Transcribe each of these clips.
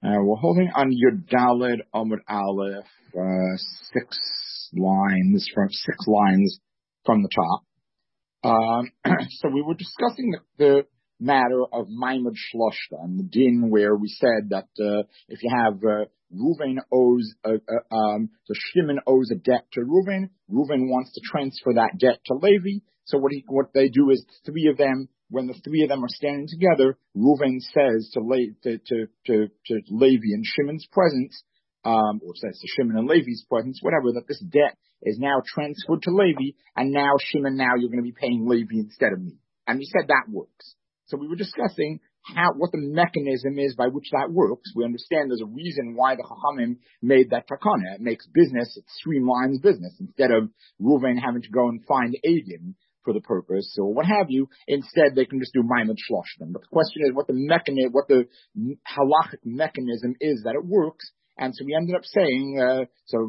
We're holding on Yud Daled Amud Aleph, six lines from the top. So we were discussing the matter of Maimad Shloshta and the din where we said that if you have Reuven owes, so Shimon owes a debt to Reuven. Reuven wants to transfer that debt to Levi. So what they do is three of them. When the three of them are standing together, Reuven says to Levi in Shimon's presence, or says to Shimon and Levi's presence, whatever, that this debt is now transferred to Levi, and now Shimon, now you're going to be paying Levi instead of me. And we said that works. So we were discussing what the mechanism is by which that works. We understand there's a reason why the Chachamim made that takana. It makes business, it streamlines business. Instead of Reuven having to go and find Adim for the purpose or what have you, instead they can just do Maimad Shloshtem. But the question is what the halachic mechanism is that it works. And so we ended up saying,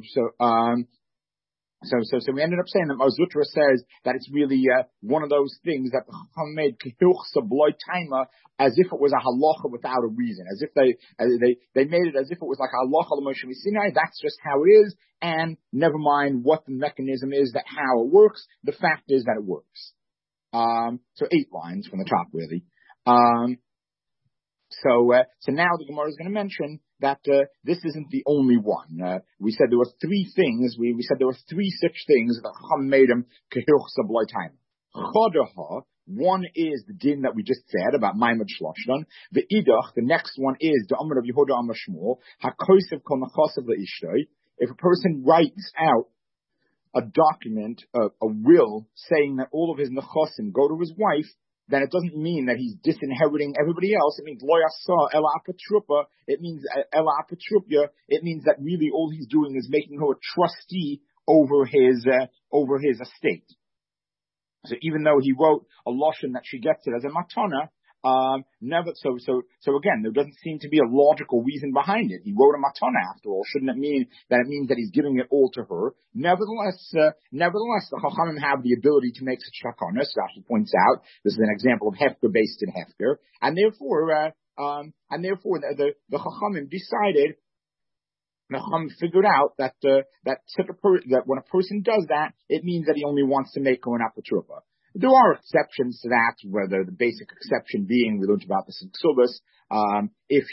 So we ended up saying that Mazutra says that it's really one of those things that the Chacham made as if it was a halacha without a reason, as if they made it as if it was like a halacha l'Moshe Sinai. That's just how it is, and never mind what the mechanism is, that how it works. The fact is that it works. So 8 lines from the top, really. So now the Gemara is going to mention that this isn't the only one. We said there were 3 things. We said there were 3 such things that Chacham made him kehilchsa b'loi time. Chodaha, one is the din that we just said about Maimad Shloshtan. The idach, the next one is the Amar of Yehuda Amar Shmuel, hakosev kol nechasav leishtoi. If a person writes out a document, a will, saying that all of his nechasim go to his wife, then it doesn't mean that he's disinheriting everybody else. It means lo yasa ela apotrupa. It means ela apotrupya. It means that really all he's doing is making her a trustee over his estate. So even though he wrote a lashon that she gets it as a matana, so again, there doesn't seem to be a logical reason behind it. He wrote a matana after all. Shouldn't it mean that it means that he's giving it all to her? Nevertheless, the Chachamim have the ability to make such takanas. Rashi points out this is an example of hefker based in hefker, and therefore the Chachamim decided. The Chacham figured out that that when a person does that, it means that he only wants to make her an apotrupa. There are exceptions to that, whether the basic exception being we learned about this in Ksubas, if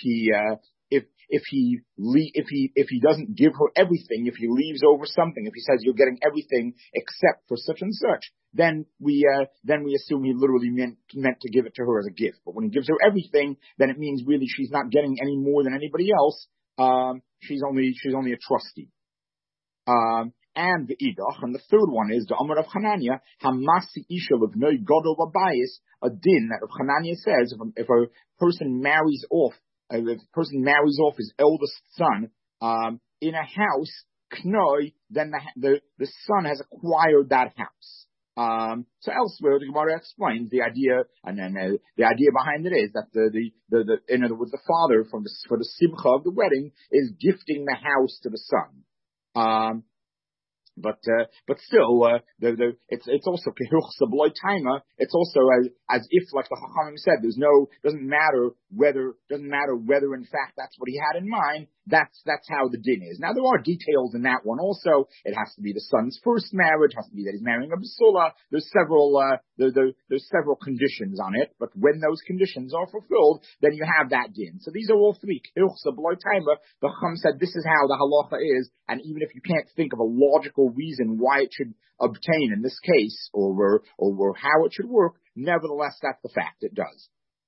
he doesn't give her everything, if he leaves over something, if he says you're getting everything except for such and such, then we assume he literally meant to give it to her as a gift. But when he gives her everything, then it means really she's not getting any more than anybody else. She's only a trustee. And the idach, and the third one is the Amar of Hanania, Hamasi Isha of Noi Godol Babayis, a din that of Hanania says if a person marries off his eldest son in a house, Knoi, then the son has acquired that house. So elsewhere, the Gemara explains the idea, and then the idea behind it is that the in other words, the father for the simcha of the wedding is gifting the house to the son. But still, it's also kehilchsa b'loi taima. It's also as if, like the Chachamim said, doesn't matter whether in fact that's what he had in mind. That's how the din is. Now there are details in that one also. It has to be the son's first marriage. It has to be that he's marrying a basula. There's several conditions on it. But when those conditions are fulfilled, then you have that din. So these are all 3 kehilchsa b'loi taima. The Chacham said this is how the halacha is, and even if you can't think of a logical reason why it should obtain in this case, or how it should work, nevertheless that's the fact. It does.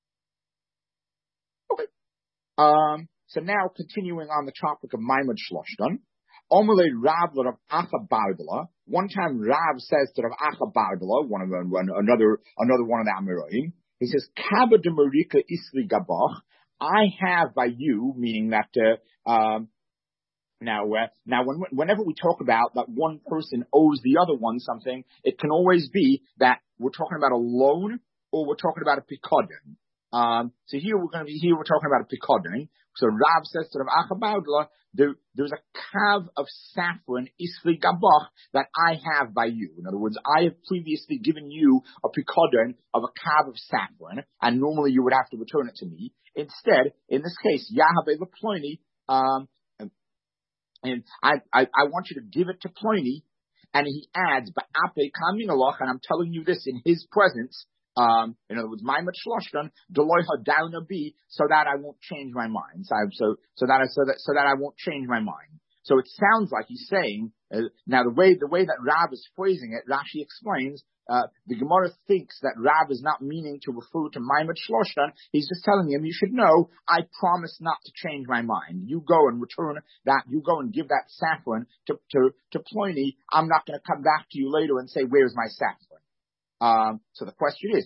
Okay. So now continuing on the topic of Maimad Shloshtan, Omelei Rav Rav Acha Barbala. One time Rav says to Rav Acha Barbala, another one of the Amoraim, he says, Kaba de Marika Isli Gabach, I have by you, meaning that Now, whenever we talk about that one person owes the other one something, it can always be that we're talking about a loan or we're talking about a pikadon. So here we're talking about a pikodin. So Rav says to Rav Acha Baudla, there's a kav of saffron isli gabach that I have by you. In other words, I have previously given you a pikodin of a kav of saffron, and normally you would have to return it to me. Instead, in this case, Yahabe Pliny, and I want you to give it to Pliny, and he adds, Ba'ape kaminaloch, and I'm telling you this in his presence. In other words, Maimat Shloshtan, Deloiha Downa B, so that I won't change my mind. So that I won't change my mind. So it sounds like he's saying, now the way that Rav is phrasing it, Rashi explains, the Gemara thinks that Rav is not meaning to refer to Maimat Shloshtan. He's just telling him, you should know, I promise not to change my mind. You go and return that, you go and give that saffron to Pliny. I'm not going to come back to you later and say, where's my saffron? So the question is,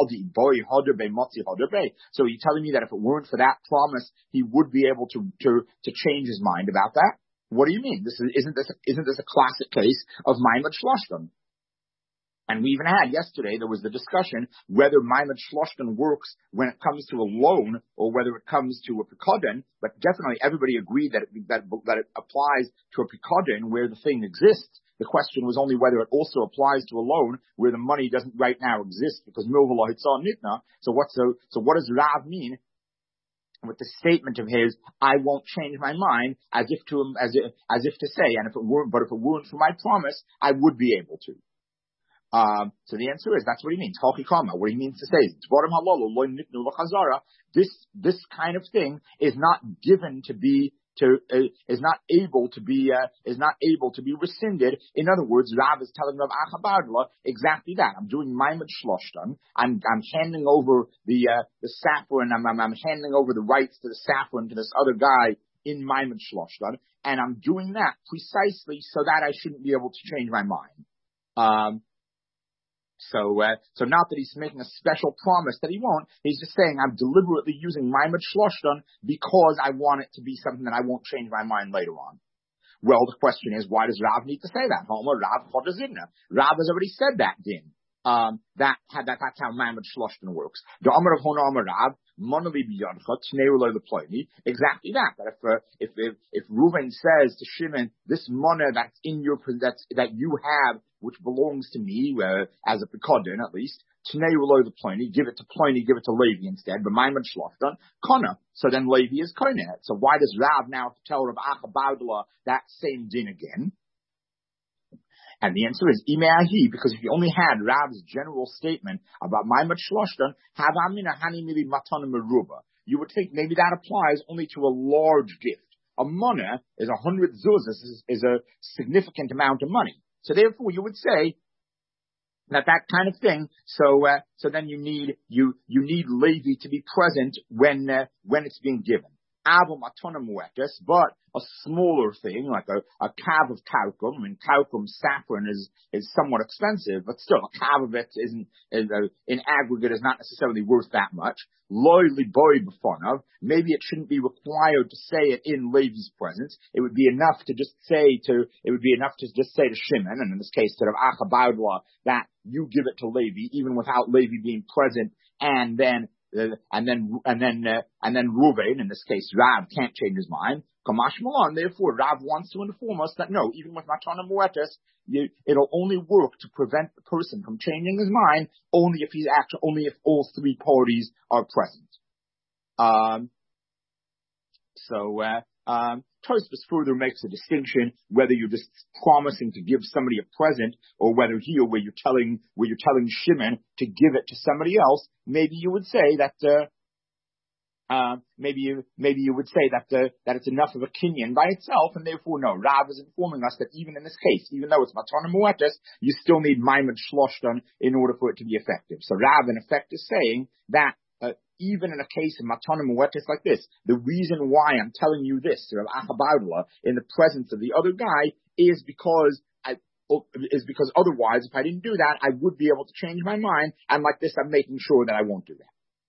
so you're telling me that if it weren't for that promise, he would be able to change his mind about that? What do you mean? Isn't this a classic case of Maimat Shloshtan? And we even had yesterday, there was the discussion whether Maimat Shloshtan works when it comes to a loan or whether it comes to a pikodin, but definitely everybody agreed that it applies to a pikodin where the thing exists. The question was only whether it also applies to a loan where the money doesn't right now exist because milvah hitzah nitna. So what does Rav mean with the statement of his, I won't change my mind, as if to say, and if it weren't for my promise, I would be able to. So the answer is, that's what he means. What he means to say is, this kind of thing is not given to be, is not able to be rescinded. In other words, Rav is telling Rav Acha Baudla exactly that. I'm doing Maimat Shloshtan. I'm handing over the saffron. I'm handing over the rights to the saffron to this other guy in Maimat Shloshtan, and I'm doing that precisely so that I shouldn't be able to change my mind. So not that he's making a special promise that he won't, he's just saying I'm deliberately using Maimat Shloshtan because I want it to be something that I won't change my mind later on. Well, the question is, why does Rav need to say that? Rav has already said that din. That's how Maimat Shloshtan works. The Amar of Hona Amar Rav, Monali biyadcha tnei the pliny. Exactly that. That if Reuven says to Shimon, this money that's in your that you have, which belongs to me, as a pikodin at least, tnei the pliny, give it to Pliny, give it to Levi instead. But Maimat Shloshtan kona. So then Levi is kona. So why does Rav now tell Rav Acha Baudla that same din again? And the answer is Imeahi, because if you only had Rav's general statement about Maimat Shloshtan, Havamina Hani Mili Matana Meruba, you would think maybe that applies only to a large gift. A money is 100 zuzas, is a significant amount of money. So therefore you would say that kind of thing, so then you need Levi to be present when it's being given. But a smaller thing, like a kav of talcum, and talcum saffron is somewhat expensive, but still a kav of it in aggregate is not necessarily worth that much. Maybe it shouldn't be required to say it in Levi's presence. It would be enough to just say to Shimon, and in this case to Rav Acha Baudla, that you give it to Levi, even without Levi being present, and then Reuven, in this case Rav, can't change his mind. Kamash Malon, therefore Rav wants to inform us that no, even with Matana Muetas, it'll only work to prevent the person from changing his mind only if all three parties are present. Tosfos further makes a distinction whether you're just promising to give somebody a present, or whether here where you're telling Shimon to give it to somebody else. Maybe you would say that that it's enough of a kinyan by itself, and therefore no. Rav is informing us that even in this case, even though it's matana muetas, you still need Maimat Shloshtan in order for it to be effective. So Rav in effect is saying that even in a case of matana muetas like this, the reason why I'm telling you this, Rav Acha Baudla, in the presence of the other guy, is because otherwise, if I didn't do that, I would be able to change my mind, and like this, I'm making sure that I won't do that.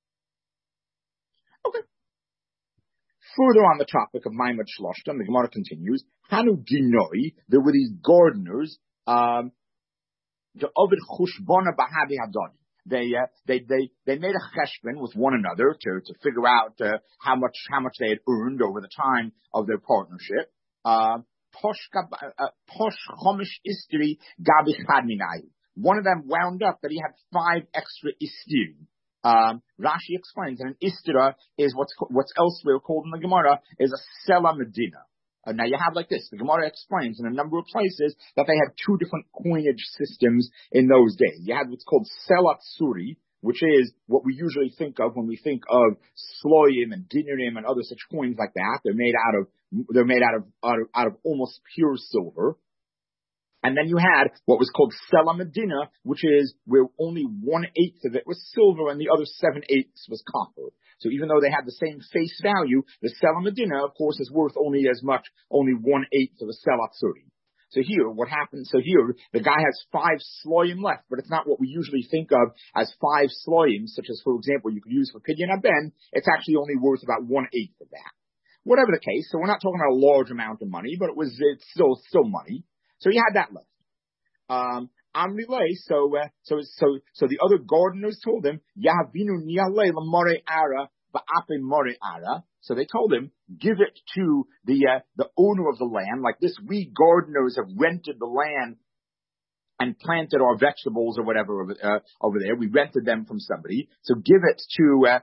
Okay. Further on the topic of Maimat Shloshtan, the Gemara continues, Hanu Ginoi, there were these gardeners, the Ovid Chushbona Bahabi Hadani. they made a cheshbon with one another to figure out how much they had earned over the time of their partnership. Posh chomish istiri gabi chad minai. One of them wound up that he had 5 extra istiri. Rashi explains that an istira is what's elsewhere called in the Gemara is a sela medina. Now you have like this. The Gemara explains in a number of places that they had 2 different coinage systems in those days. You had what's called selat suri, which is what we usually think of when we think of sloyim and dinarim and other such coins like that. They're made out of almost pure silver. And then you had what was called Sela Medina, which is where only 1/8 of it was silver and the other 7/8 was copper. So even though they had the same face value, the Sela Medina, of course, is worth only 1/8 of a Sela Tsuri. So here, what happens? So here, the guy has 5 sloyim left, but it's not what we usually think of as 5 sloyim, such as, for example, you could use for Pidyon Aben. It's actually only worth about 1/8 of that. Whatever the case, so we're not talking about a large amount of money, but it's still money. So he had that left. Amrilay, so the other gardeners told him, Yahavinu nialei l'more ara ba'ape more ara. So they told him, give it to the owner of the land. Like this, we gardeners have rented the land and planted our vegetables or whatever over there. We rented them from somebody. So give it to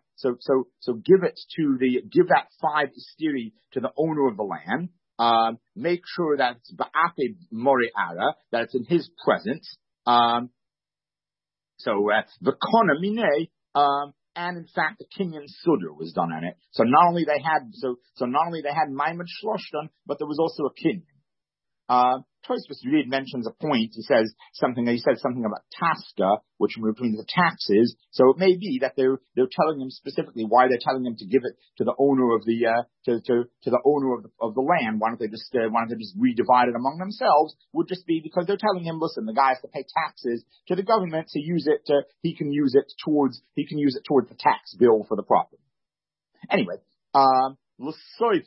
give that 5 istiri to the owner of the land. Make sure that it's ba'ape more ara, that it's in his presence. The kona mine, and in fact the kinyan sudar was done on it. So not only they had Maimad Shlosh done, but there was also a kinyan. Tosfos Reed mentions a point. He says something about taska, which means the taxes. So it may be that they're telling him specifically why they're telling him to give it to the owner of the to the owner of the land. Why don't they just redivide it among themselves? Would just be because they're telling him, listen, the guy has to pay taxes to the government to use it. He can use it towards the tax bill for the property. Anyway. Later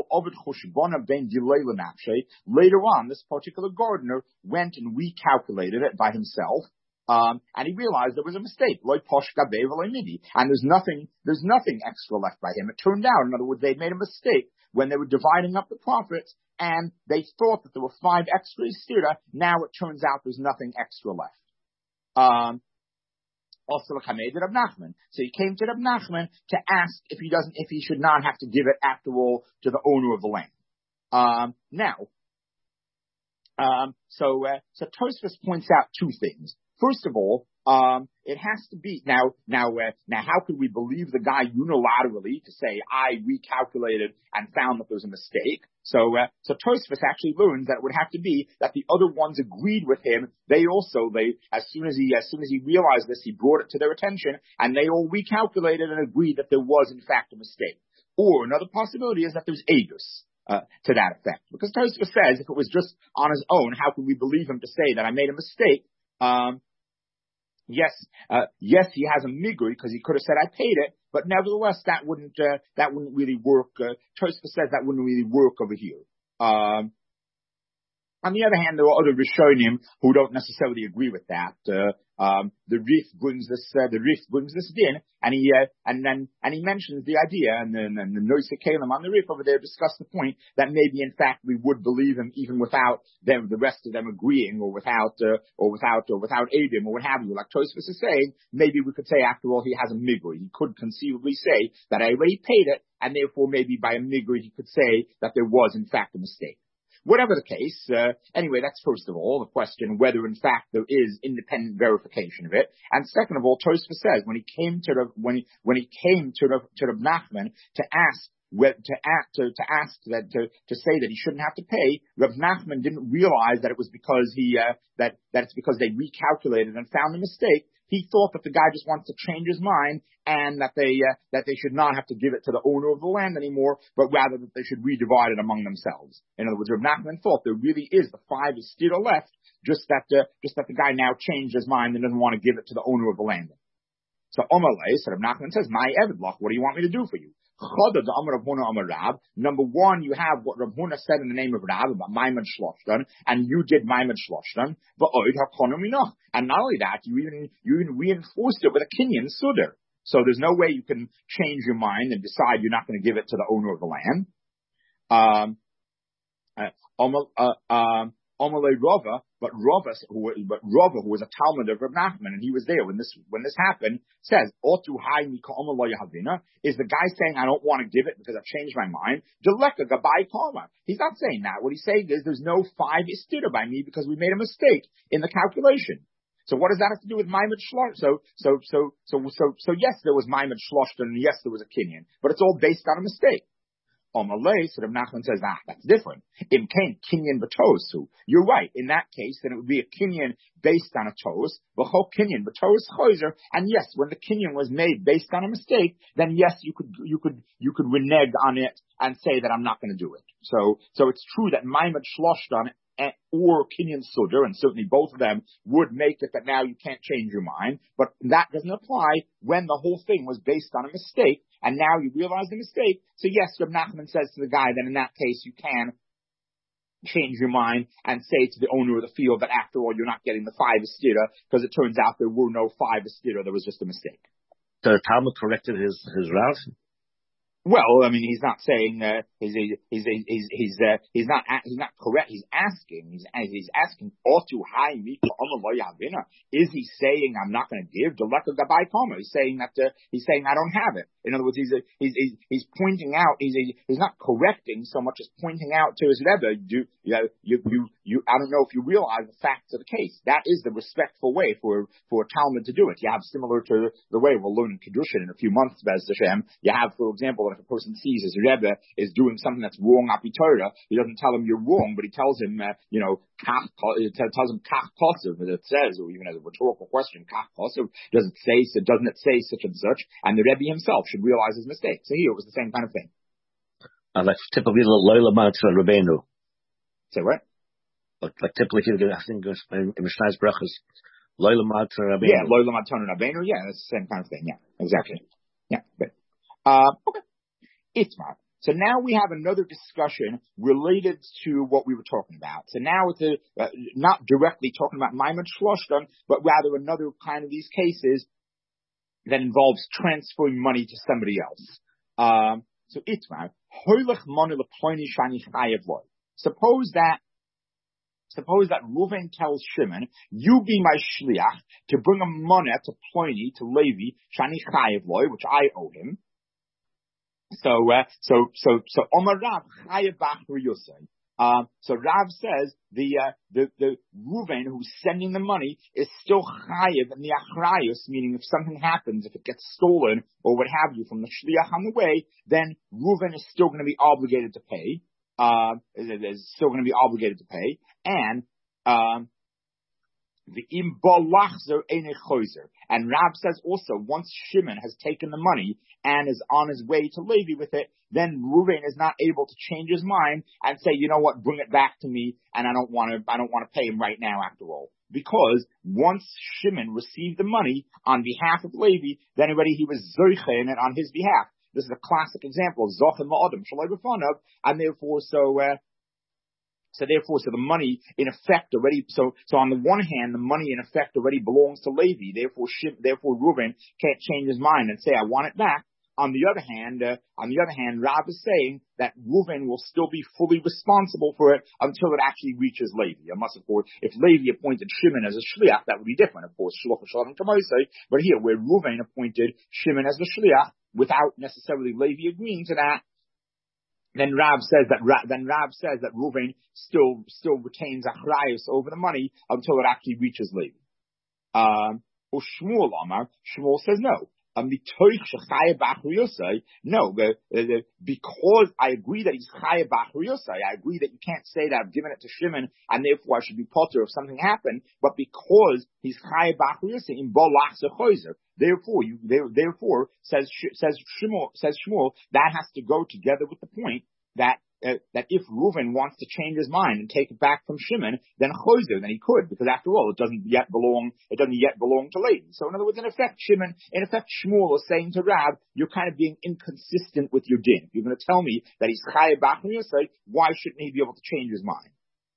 on, this particular gardener went and recalculated it by himself, and he realized there was a mistake. And there's nothing extra left by him. It turned out, in other words, they made a mistake when they were dividing up the profits, and they thought that there were 5 extra istira. Now it turns out there's nothing extra left. Also Rab Nachman. So he came to Rab Nachman to ask if he should not have to give it after all to the owner of the land. So Tosfos points out 2 things. First of all, it has to be now. How could we believe the guy unilaterally to say I recalculated and found that there was a mistake? So Tosfos actually learns that it would have to be that the other ones agreed with him. They as soon as he realized this, he brought it to their attention, and they all recalculated and agreed that there was in fact a mistake. Or another possibility is that there's agus. To that effect, because Tosfos says if it was just on his own, how could we believe him to say that I made a mistake? Yes, he has a migui because he could have said I paid it, but nevertheless that wouldn't really work. Tosfos says that wouldn't really work over here. On the other hand, there are other Rishonim who don't necessarily agree with that. The Rif brings this din, and he mentions the idea, and the Noisei Kalim on the Rif over there discuss the point that maybe in fact we would believe him even without them, the rest of them agreeing, or without Adim or what have you. Like Tosfos is saying, maybe we could say after all he has a migui. He could conceivably say that I already paid it, and therefore maybe by a migui he could say that there was in fact a mistake. Whatever the case, anyway, that's first of all the question whether in fact there is independent verification of it, and second of all, Tosfos says when he came to Rab Nachman to say that he shouldn't have to pay, Rab Nachman didn't realize that it was because it's because they recalculated and found a mistake. He thought that the guy just wants to change his mind and that they should not have to give it to the owner of the land anymore, but rather that they should redivide it among themselves. In other words, Rab Nachman thought there really is the 5 is still left, just that the guy now changed his mind and doesn't want to give it to the owner of the land. So Omalei, so Rab Nachman says, "My Evidlach, what do you want me to do for you?" Chada the Amar Rav Huna Amar Rab. Number one, you have what Rav Huna said in the name of Rab about Maimad Shloshtan, and you did Maimad Shloshtan. And not only that, you even reinforced it with a Kinyan Sudar. So there's no way you can change your mind and decide you're not going to give it to the owner of the land. Amalei Rava, but Rava, who was a Talmud of Rav Nachman, and he was there when this happened, says, Otu hai mika amalei havina, is the guy saying, I don't want to give it because I've changed my mind? Deleka gabai kama. He's not saying that. What he's saying is, there's no 5 istira by me because we made a mistake in the calculation. So what does that have to do with Maimad Shlosh? So yes, there was Maimad Shlosh, and yes, there was a Kinyan, but it's all based on a mistake. Omalei, so Rav Nachman says, that's different. Im kain kinyan b'tosu. You're right. In that case, then it would be a kinyan based on a tos, v'chol kinyan b'tos choizer. And yes, when the kinyan was made based on a mistake, then yes, you could renege on it and say that I'm not going to do it. So it's true that Maimad Shloshtan or Kinyan Sudar, and certainly both of them would make it that now you can't change your mind, but that doesn't apply when the whole thing was based on a mistake, and now you realize the mistake. So yes, Rav Nachman says to the guy that in that case you can change your mind and say to the owner of the field that after all you're not getting the 5 istira because it turns out there were no 5 istira, there was just a mistake. So the Talmud corrected his Rav? Well, I mean, he's not saying he's not correct. He's asking. Otu hai mika amalei havina. Is he saying I'm not going to give? Deleka gabai kama. He's saying that I don't have it. In other words, he's pointing out. He's not correcting so much as pointing out to his Rebbe. I don't know if you realize the facts of the case. That is the respectful way for a Talmud to do it. You have similar to the way we'll learn in Kedushin in a few months, Bez Hashem. You have, for example, if a person sees his Rebbe is doing something that's wrong api Torah, he doesn't tell him you're wrong, but he tells him, tells him kach kosev, as it says, or even as a rhetorical question, kach kosev, doesn't it say such and such, and the Rebbe himself should realize his mistake. So here it was the same kind of thing. Like typically Loila Matra Rabbeinu. Say what? Like typically, I think in Mishnah's brachas, Loila Matra Rabbeinu. Yeah, Loila Matra Rabbeinu. Yeah, that's the same kind of thing. Yeah, exactly. Yeah, good. Okay. Itmar. So now we have another discussion related to what we were talking about. So now it's not directly talking about Maimad Shloshtan, but rather another kind of these cases that involves transferring money to somebody else. So Itmar, Hoylech Manu Leploini Shani Chayev Loy. Suppose that Reuven tells Shimon, you be my shliach to bring a money to Ploni, to Levi, Shani Chayev Loy, which I owe him. So Omar Rav Chayev Bachri Yosei. So Rav says the Reuven who's sending the money is still chayev in the achrayus, meaning if something happens, if it gets stolen or what have you from the shliach on the way, then Reuven is still going to be obligated to pay. Is still going to be obligated to pay, and the imbalachzer ene choizer. And Rab says also, once Shimon has taken the money and is on his way to Levi with it, then Reuven is not able to change his mind and say, you know what, bring it back to me, and I don't want to pay him right now after all. Because once Shimon received the money on behalf of Levi, then already he was zoiche in it on his behalf. This is a classic example of Zoch and Ma'adim Shalai B'fanav, and therefore, the money in effect already. So on the one hand, the money in effect already belongs to Levi. Therefore, Reuven can't change his mind and say, "I want it back." On the other hand, Rav is saying that Reuven will still be fully responsible for it until it actually reaches Levi. Unless, of course, if Levi appointed Shimon as a shliach, that would be different. Of course, shloch v'shalom kamoisei. But here, where Reuven appointed Shimon as the shliach, without necessarily Levi agreeing to that, then Rav says that Reuven still retains achrayus over the money until it actually reaches Levi. Shmuel Amar, Shmuel says no. No, because I agree that he's chayav b'achriyosai. I agree that you can't say that I've given it to Shimon and therefore I should be potter if something happened. But because he's chayav b'achriyosai in bolach zechoizer, therefore says Shmuel, that has to go together with the point that that if Reuven wants to change his mind and take it back from Shimon, then chozer, then he could, because after all, it doesn't yet belong to Levi. So in other words, in effect, Shmuel is saying to Rav, you're kind of being inconsistent with your din. You're going to tell me that he's chayav b'achron yosei, why shouldn't he be able to change his mind?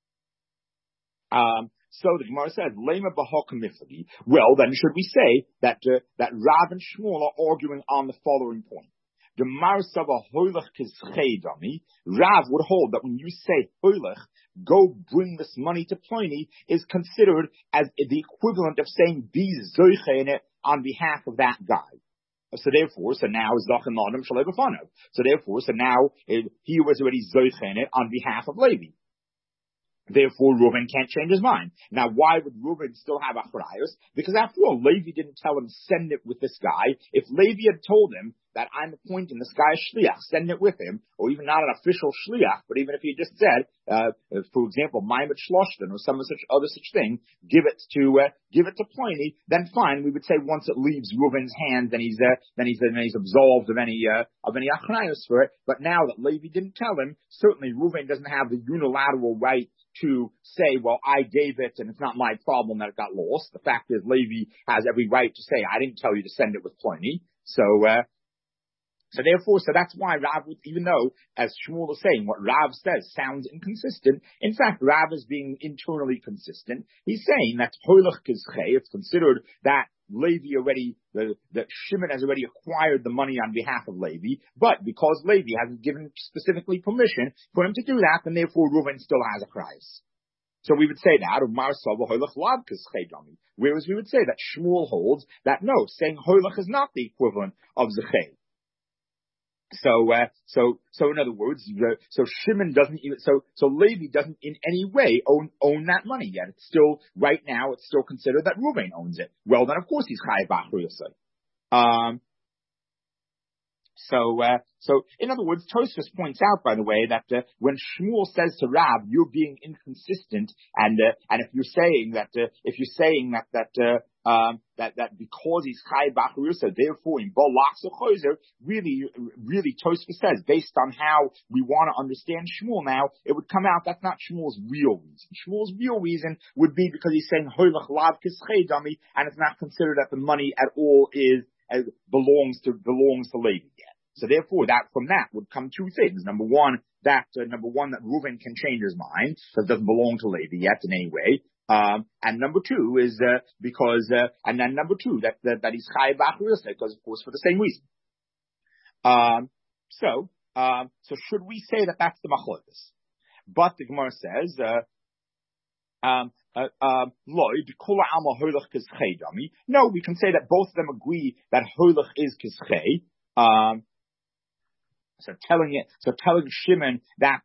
So the Gemara says, Lema b'hokem miflagi. Well, then should we say that Rav and Shmuel are arguing on the following point? The Marsava hoylech kischei dami. Rav would hold that when you say hoylech, go bring this money to Pliny, is considered as the equivalent of saying be zoiche in it on behalf of that guy. So now Zachin Ladam Shalei B'fanav. So now he was already zoiche in it on behalf of Levi. Therefore, Reuven can't change his mind. Now, why would Reuven still have achrayos? Because after all, Levi didn't tell him, send it with this guy. If Levi had told him that I'm appointing this guy shliach, send it with him, or even not an official shliach, but even if he just said, for example, Maimet Shloshton or some such thing, give it to Pliny, then fine, we would say once it leaves Reuven's hands, then he's absolved of any achrayos for it. But now that Levi didn't tell him, certainly Reuven doesn't have the unilateral right to say, well, I gave it and it's not my problem that it got lost. The fact is Levi has every right to say, I didn't tell you to send it with Pliny. So that's why Rav, even though, as Shmuel is saying, what Rav says sounds inconsistent, in fact, Rav is being internally consistent. He's saying that hoylech kizchei, it's considered that that Shimon has already acquired the money on behalf of Levi, but because Levi hasn't given specifically permission for him to do that, then therefore Reuven still has a price. So we would say that, whereas we would say that Shmuel holds that no, saying hoylech is not the equivalent of zechei. So in other words, so Shimon doesn't even, so Levi doesn't in any way own that money yet. It's still, right now, it's still considered that Reuven owns it. Well, then of course he's chayav b'achron yosei. So in other words, Tosfos points out, by the way, that when Shmuel says to Rav, you're being inconsistent, and if you're saying that because he's chayav b'achron yosei, therefore in Bo Lachs Chozer, really Tosfos says, based on how we want to understand Shmuel now, it would come out that's not Shmuel's real reason. Shmuel's real reason would be because he's saying hoylech lav kischei dami, and it's not considered that the money at all belongs to Levi yet. So therefore, from that would come two things. Number one, that Reuven can change his mind, because it doesn't belong to Levi yet in any way. And number two is that he's chayav b'achron yosei, because of course for the same reason. So should we say that that's the machlokes? But the Gemara says, no, we can say that both of them agree that hoylech is kischei. So telling Shimon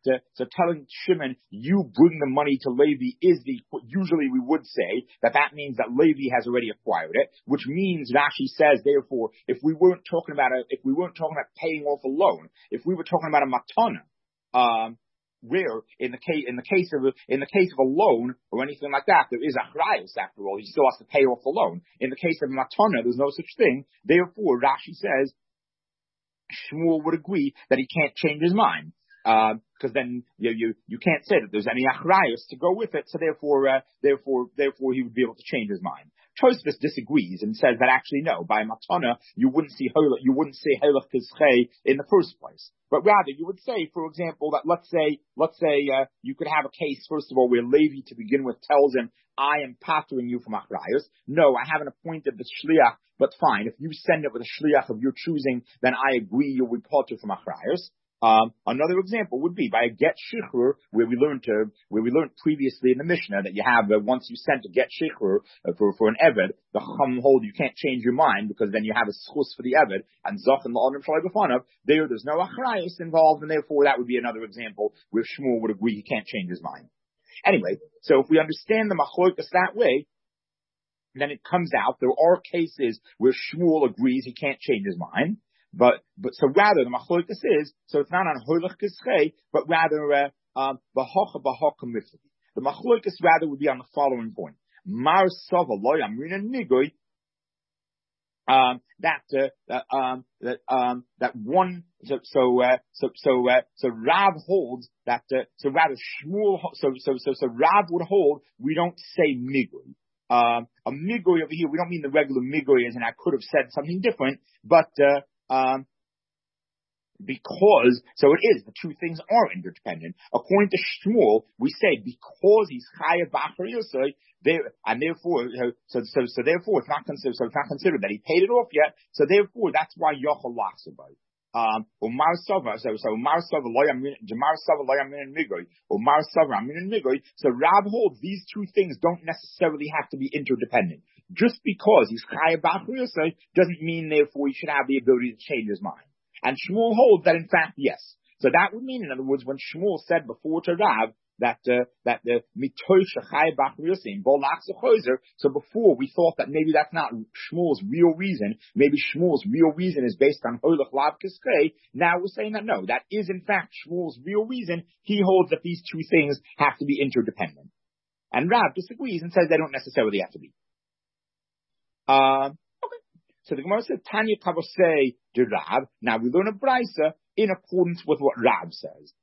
you bring the money to Levi usually we would say that means that Levi has already acquired it, which means Rashi says therefore if we weren't talking about paying off a loan, if we were talking about a matana, where in the case of a loan or anything like that, there is achrayos after all. He still has to pay off the loan. In the case of a matana, there's no such thing. Therefore, Rashi says Shmuel would agree that he can't change his mind, because then you can't say that there's any achrayos to go with it. So therefore he would be able to change his mind. Tosfos disagrees and says that actually no, by matana you wouldn't say hoylech kischei in the first place, but rather you would say, for example, that let's say you could have a case first of all where Levi to begin with tells him, I am patering you from achrayos. No, I haven't appointed the shliach, but fine, if you send it with a shliach of your choosing, then I agree you'll be patur from achrayos. Another example would be by a get shichrur, where we learned previously in the Mishnah that you have once you sent a get shichrur for an eved, the chum hold you can't change your mind because then you have a schus for the eved and zoch and la'onim shalei b'fanav. There's no achrayos involved, and therefore that would be another example where Shmuel would agree he can't change his mind. Anyway, so if we understand the machlokes that way, then it comes out there are cases where Shmuel agrees he can't change his mind. But so rather the machlokes is, so it's not on hoylech kischei, but rather b'hocha miflagi. The machlokes rather would be on the following point: Mar sava lo yamrina nigoy So Rav holds that, so rather Shmuel, so Rav would hold, we don't say migui. A migui over here, we don't mean the regular migui as in I could have said something different, but, because, so it is, the two things are interdependent. According to Shmuel, we say because he's chayav b'achar yosei, and therefore, so therefore it's not considered that he paid it off yet. So therefore, that's why yochel lachs about. Umar Sava, so Umar Sava loyamin, Jamar Sava loyamin and migoi, Umar Sava amin and migoi. So Rab holds these two things don't necessarily have to be interdependent. Just because he's chayav b'achar yosei doesn't mean therefore he should have the ability to change his mind. And Shmuel holds that in fact, yes. So that would mean, in other words, when Shmuel said before to Rav that the mitoy shechai bach yosim bolach zechozer. So before we thought that maybe that's not Shmuel's real reason. Maybe Shmuel's real reason is based on hoylach lav kiskei. Now we're saying that no, that is in fact Shmuel's real reason. He holds that these two things have to be interdependent. And Rav disagrees and says they don't necessarily have to be. So the Gemara says, Tanya Kavosei de Rav. Now we learn a brisa in accordance with what Rav says.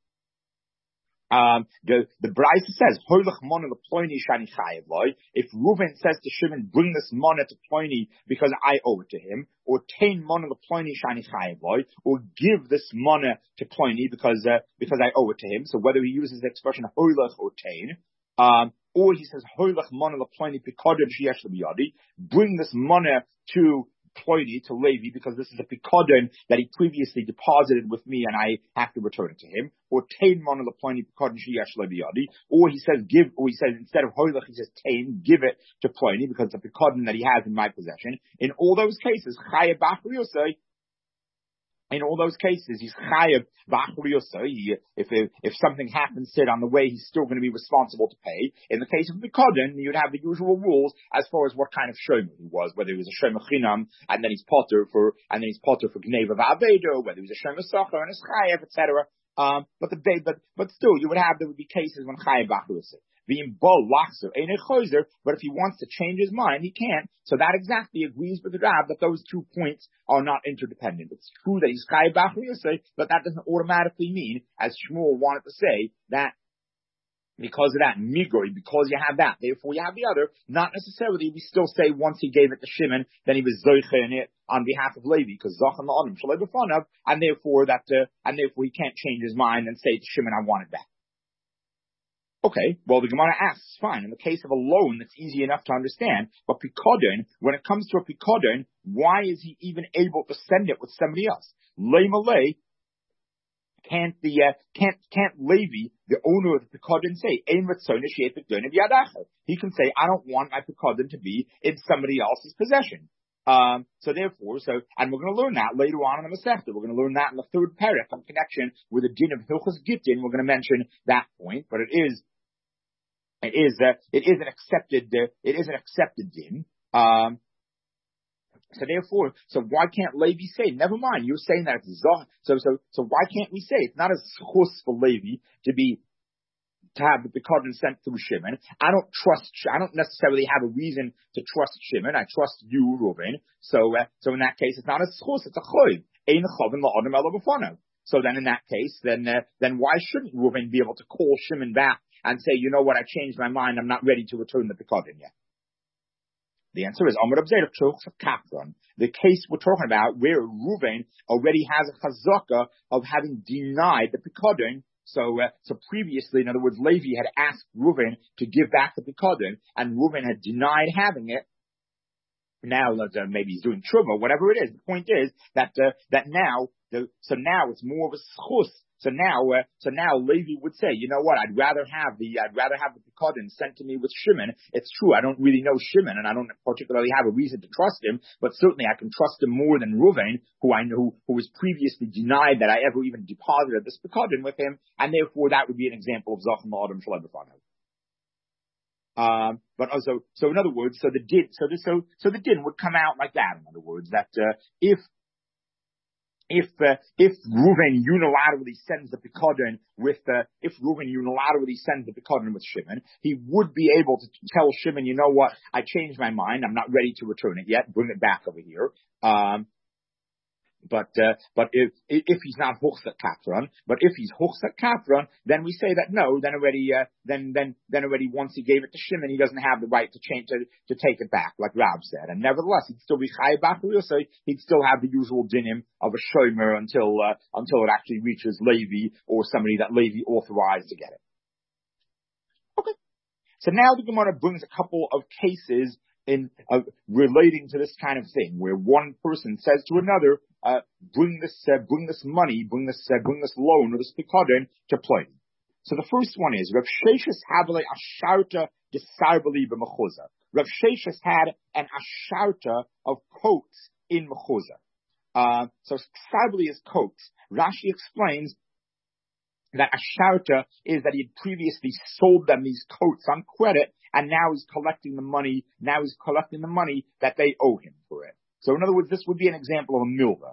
The brisa says, Hoylach mona leploini shani chayev loy. If Reuven says to Shimon, bring this mona to Ploni because I owe it to him, or tain mona leploini shani chayev loy, or give this mona to Ploni because I owe it to him. So whether he uses the expression hoylach or tain, or he says, Hoylach mona leploini pikodon sheyesh lebiyadi, bring this mona to Ploni, to Levi, because this is a pikodon that he previously deposited with me and I have to return it to him. Or tain mon Ploni pikodon sheyesh lebiyadi. Or he says give, or he says instead of hoylach he says tain, give it to Ploni because it's a pikodon that he has in my possession. In all those cases, chayav b'achar yosei. In all those cases, he's chayav b'achar yosei. If something happens to it on the way, he's still going to be responsible to pay. In the case of pikodon, you'd have the usual rules as far as what kind of shomer he was, whether he was a shomer chinam and then he's potter for gneva v'avedo, whether he was a shomer socher and a chayav, etc. But still, there would be cases when chayav b'achar yosei. But if he wants to change his mind, he can't. So that exactly agrees with the Rav that those 2 points are not interdependent. It's true that he's chayav b'achar yosei, but that doesn't automatically mean, as Shmuel wanted to say, that because of that migoi, because you have that, therefore you have the other. Not necessarily. We still say once he gave it to Shimon, then he was zoiche in it on behalf of Levi, because zachan la'adam shalei b'fanav, and therefore he can't change his mind and say to Shimon, I want it back. Okay, well the Gemara asks, fine, in the case of a loan, that's easy enough to understand, but pikodon, when it comes to a pikodon, why is he even able to send it with somebody else? Lei can't Levi, the owner of the pikodon, say, he can say, I don't want my pikodon to be in somebody else's possession. And we're going to learn that later on in the Masechta. We're going to learn that in the third parak in connection with the din of Hilchos Gittin. We're going to mention that point, but it is an accepted din. So why can't Levi say? Never mind, you're saying that it's zoch. So why can't we say it's not a schus for Levi to have the pikodon sent through Shimon? I don't necessarily have a reason to trust Shimon. I trust you, Reuven. So in that case, it's not a schus, it's a choiv. Ein chavin la'adam ela b'fanav. So then in that case, then why shouldn't Reuven be able to call Shimon back and say, you know what, I changed my mind, I'm not ready to return the pikodon yet? The answer is Amar Abzeidah Chochs of Kapron, the case we're talking about where Reuven already has a chazaka of having denied the pikodon. So previously, in other words, Levi had asked Reuven to give back the pikodon, and Reuven had denied having it. Now, maybe he's doing truma, whatever it is. The point is that now it's more of a schus. So now Levi would say, you know what? I'd rather have the pikodon sent to me with Shimon. It's true, I don't really know Shimon, and I don't particularly have a reason to trust him. But certainly, I can trust him more than Reuven, who I know who was previously denied that I ever even deposited this pikodon with him, and therefore that would be an example of zachan la'adam shalei b'fanav. But also, so in other words, so the din would come out like that. In other words, that if if Reuven unilaterally sends the Pekadon with Shimon, he would be able to tell Shimon, you know what, I changed my mind, I'm not ready to return it yet, bring it back over here. But if he's not Huchzat Kafron, but if he's Huchzat Kafron, then we say that no, then already once he gave it to Shimon, he doesn't have the right to take it back, like Rab said. And nevertheless, he'd still be Chayav B'Achrius, so he'd still have the usual dinim of a shomer until it actually reaches Levi or somebody that Levi authorized to get it. Okay. So now the Gemara brings a couple of cases relating to this kind of thing, where one person says to another, bring this money, bring this loan or this pekadon to play. So the first one is Rav Sheshes Havale Asharta Desarbali b'Mechuza. Rav Sheshes had an asharta of coats in Mechuza. So Desarbali is coats. Rashi explains that asharta is that he had previously sold them these coats on credit, and now he's collecting the money. Now he's collecting the money that they owe him for it. So in other words, this would be an example of a milva.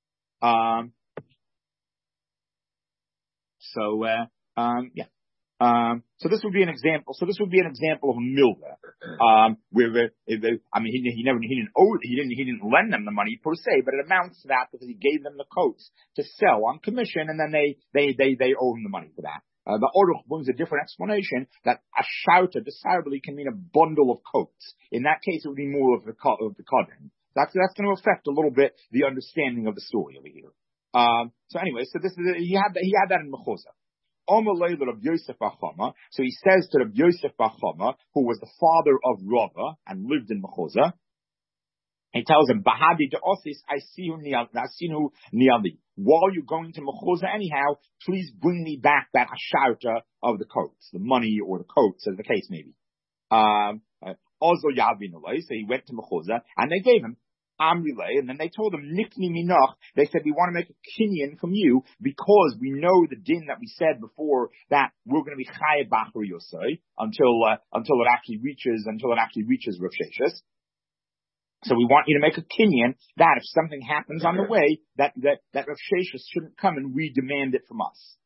So this would be an example. So this would be an example of a milva, where he didn't lend them the money per se, but it amounts to that because he gave them the coats to sell on commission, and then they owe him the money for that. The Aruch brings a different explanation that asharta desirably can mean a bundle of coats. In that case, it would be more of the kodin. That's going to affect a little bit the understanding of the story over here. So anyway, so this is he had that in Mechuza. So he says to Rabbi Yosef Bachama, who was the father of Rava and lived in Mechuza, he tells him, Bahadi de Osis, I see you niali. While you're going to Mechuza anyhow, please bring me back that asharta of the coats, the money or the coats, as the case may be. So he went to Mechuza, and they gave him Amrilay, and then they told him, Nikni Minach, they said, we want to make a kinyan from you, because we know the din that we said before, that we're going to be Chayav B'Achri Yosei, until it actually reaches Rav Sheshes. So we want you to make a kinyan that if something happens on the way, that Rav Sheshes shouldn't come and re-demand it from us.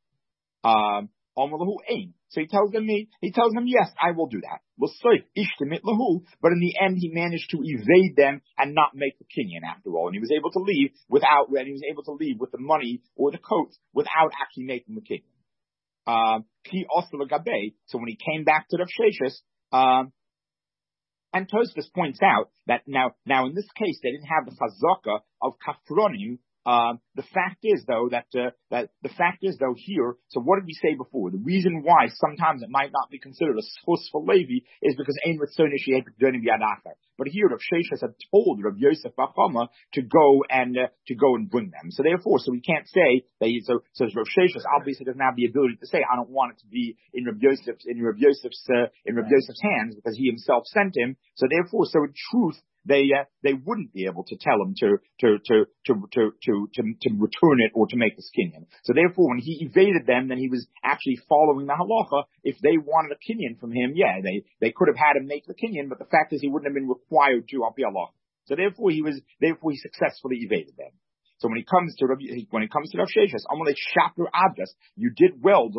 So he tells them, yes, I will do that. But in the end, he managed to evade them and not make the kinyan after all. And he was able to leave with the money or the coats without actually making the kinyan. So when he came back to Rav Sheshes, and Tosfos points out that now in this case, they didn't have the chazaka of kafronim. The fact is though here, so what did we say before? The reason why sometimes it might not be considered a schus for Levi is because ein ritzon yishayek b'donim b'yad acher. But here Rav Sheshes had told Rav Yosef Bachama to go and bring them. So therefore, we can't say that so Rav Sheshes obviously doesn't have the ability to say, I don't want it to be in Rav Yosef's hands, because he himself sent him. So therefore, in truth, they wouldn't be able to tell him to return it or to make the kinyan. So therefore, when he evaded them, then he was actually following the halacha. If they wanted a kinyan from him, they could have had him make the kinyan, but the fact is he wouldn't have been required to al pi halacha. So therefore he successfully evaded them. So when it comes to Rav Sheshes, Amalei Shaper Abdas, you did well.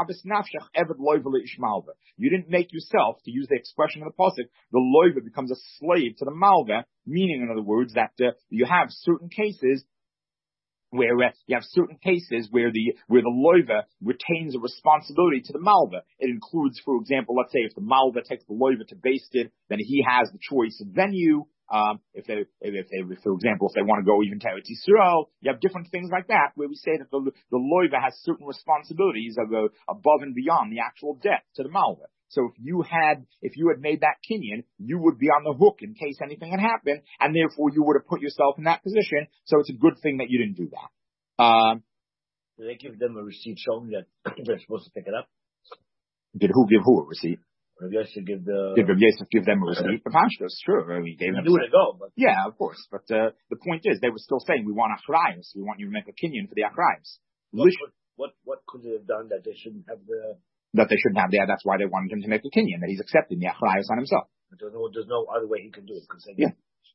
You didn't make yourself, to use the expression of the pasuk, the loiva becomes a slave to the malva. Meaning, in other words, that you have certain cases where the loiva retains a responsibility to the malva. It includes, for example, let's say if the malva takes the loiva to baste it, then he has the choice of venue. If they, for example, if they want to go even to Eretz Yisrael, you have different things like that where we say that the loiva has certain responsibilities above and beyond the actual debt to the malva. So if you had made that kinyan, you would be on the hook in case anything had happened, and therefore you would have put yourself in that position. So it's a good thing that you didn't do that. Do they give them a receipt showing that they're supposed to pick it up? Did who give who a receipt? Rav Yosef give them a receipt? Pashtos, sure. He gave them. Knew to go, but yeah, of course. But the point is, they were still saying, we want achrayos. We want you to make a kinyan for the achrayos. What could they have done that they shouldn't have the? That they shouldn't have there. That's why they wanted him to make a kinyan, that he's accepting the achrayos on himself. There's no other way he can do it. Yeah.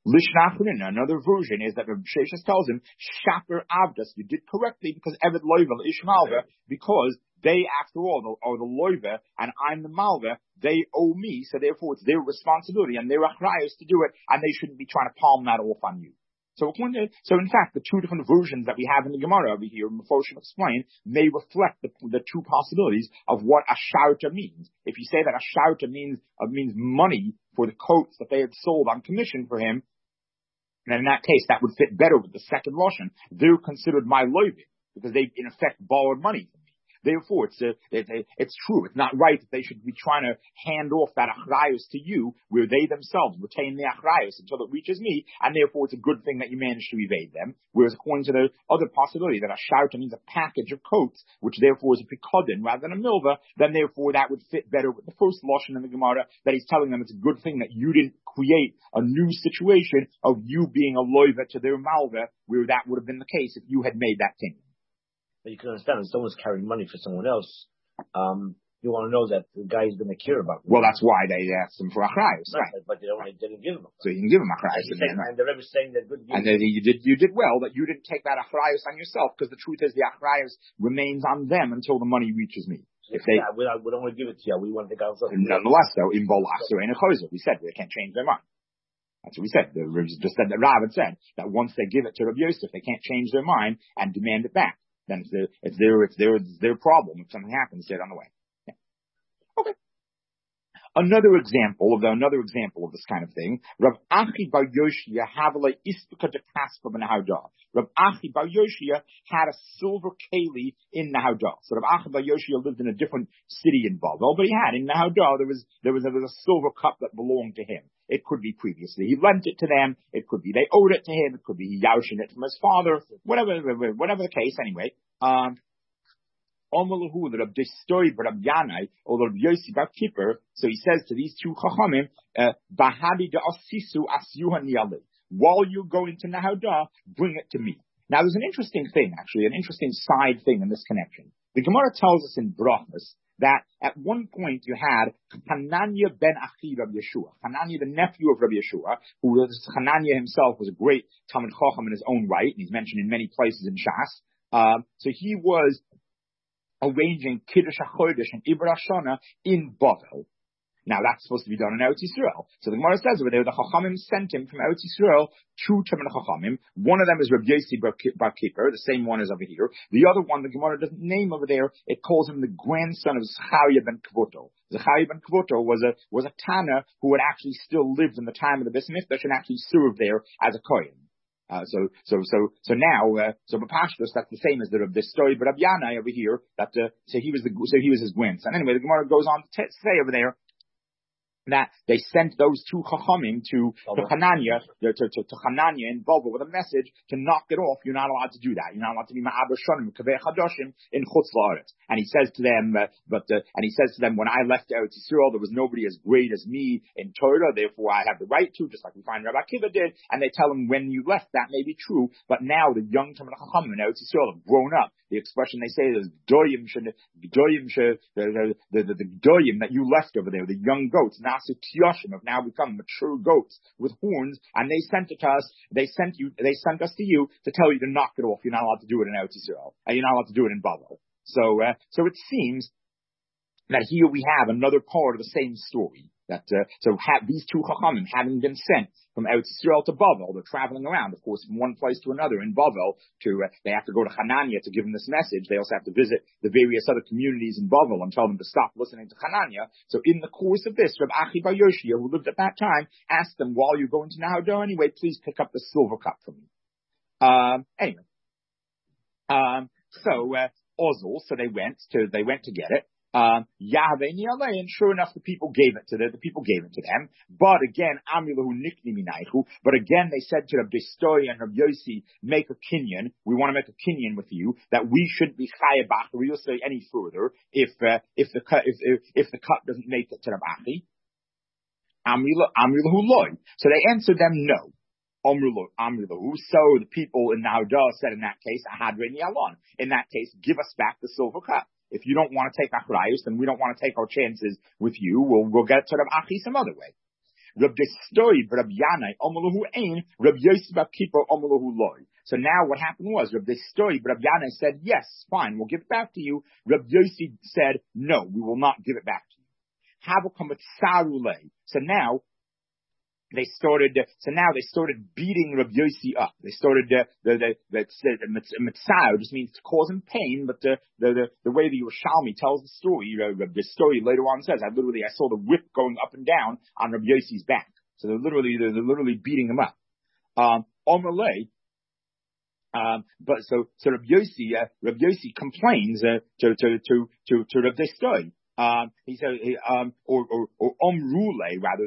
Lishnachrin, another version is that Rabbi Sheshes tells him, Shaper Avdas, you did correctly because Eved Loiva Ishmalva, because they, after all, are the Loiva and I'm the Malva, they owe me, so therefore it's their responsibility and their achrayos to do it, and they shouldn't be trying to palm that off on you. So in fact, the two different versions that we have in the Gemara over here, Mephoshim explain, may reflect the two possibilities of what a shauta means. If you say that a shauta means money for the coats that they had sold on commission for him, then in that case, that would fit better with the second Lashon. They're considered my loivim, because they, in effect, borrowed money from me. Therefore, it's true. It's not right that they should be trying to hand off that achrayos to you, where they themselves retain the achrayos until it reaches me, and therefore it's a good thing that you managed to evade them. Whereas according to the other possibility that a shauta means a package of coats, which therefore is a pikodin rather than a milva, then therefore that would fit better with the first lashon in the Gemara, that he's telling them it's a good thing that you didn't create a new situation of you being a loiva to their malva, where that would have been the case if you had made that thing. But you can understand, if someone's carrying money for someone else, you want to know that the guy is going to care about them. Well, that's why they asked him for achrayos, right? But they didn't give him. So you can give him achrayos. And the Rebbe is saying that good. And you did well that you didn't take that achrayos on yourself, because the truth is the achrayos remains on them until the money reaches me. So if they, we don't want to give it to you. We want to take ourselves. Nonetheless, though, in Bolasu and Chozer, we said they can't change their mind. That's what we said. The Rebbe just said that Rav had said that once they give it to Rabbi Yosef, they can't change their mind and demand it back. Then it's their problem. If something happens, get on the way. Yeah. Okay. Another example of this kind of thing. Rav Achi Bar Yoshia Havale Ispika de Kaspa ben Haudah. Rav Achi Bar Yoshia had a silver keli in Nahaudah. So Rav Achi Bar Yoshia lived in a different city in Bavel, but he had in Nahaudah there was a silver cup that belonged to him. It could be previously he lent it to them. It could be they owed it to him. It could be he yashin it from his father. Whatever the case. Anyway, so he says to these two chachamim, while you're going to Nahaudah, bring it to me. Now there's an interesting thing, actually, an interesting side thing in this connection. The Gemara tells us in Brachos that at one point you had Hananiah ben Achi Rabbi Yeshua, Hananiah the nephew of Rabbi Yeshua, Hananiah himself was a great Talmid Chacham in his own right, and he's mentioned in many places in Shas. So he was arranging Kiddush HaChodesh and Ibra Shana in Bavel. Now that's supposed to be done in Eretz Yisrael. So the Gemara says over there, the Chachamim sent him from Eretz Yisrael to Talmid Chachamim. One of them is Rabbi Yossi Bar Kippur, the same one as over here. The other one, the Gemara doesn't name over there. It calls him the grandson of Zechariah ben Kvoto. Zechariah ben Kvoto was a Tana who had actually still lived in the time of the Beis Mikdash and actually served there as a Kohen. So B'Pashtos, that's the same as the story, but Rabbi Yanai over here, so he was his grandson. Anyway, the Gemara goes on to say over there that they sent those two chachamim to Hananiah in Bavel with a message to knock it off. You're not allowed to do that. You're not allowed to be ma'aber shonim kaveh chadoshim in chutz la'aretz. And he says to them, when I left Eretz Yisrael, there was nobody as great as me in Torah. Therefore, I have the right to, just like we find Rabbi Akiva did. And they tell him when you left, that may be true, but now the young Talmid Chachamim in Eretz Yisrael have grown up. The expression they say is the gdoyim that you left over there, the young goats, nasu tiyashim, have now become mature goats with horns, and they sent it to us. They sent us to you to tell you to knock it off. You're not allowed to do it in Eretz Yisrael, and you're not allowed to do it in Bavel. So it seems that here we have another part of the same story. These two chachamim, having been sent from Eretz Yisrael to Bavel, they're traveling around, of course, from one place to another in Bavel. They have to go to Hananiah to give them this message. They also have to visit the various other communities in Bavel and tell them to stop listening to Hananiah. So in the course of this, Rav Achi Bar Yoshia, who lived at that time, asked them, while you're going to Nahaudah anyway, please pick up the silver cup for me. So they went to get it. And sure enough, the people gave it to them. But again, they said to Rabbi Stoi and Rabbi Yossi, make a kinyan. We want to make a kinyan with you that we shouldn't be chayav b'achri any further if the cup doesn't make it to Rabbi Achi. So they answered them no. So the people in Nahaudah said in that case, in that case, give us back the silver cup. If you don't want to take achrayus, then we don't want to take our chances with you. We'll get to Rav Achi some other way. Rab Destoi Rab Yanai Omalahu Ein, Rab Yosef Bar Kippur Omalahu Loi. So now what happened was Rab Destoi Rab Yanai said, yes, fine, we'll give it back to you. Rab Yosef said, no, we will not give it back to you. So now they started beating Rabbi Yossi up. They started, mitzvah just means to cause him pain, but the way the Yerushalmi tells the story, the story later on says, I saw the whip going up and down on Rabbi Yossi's back. So they're literally beating him up. But so Rabbi Yossi complains, to Rabbi Destoi. He said, or Omrule, rather,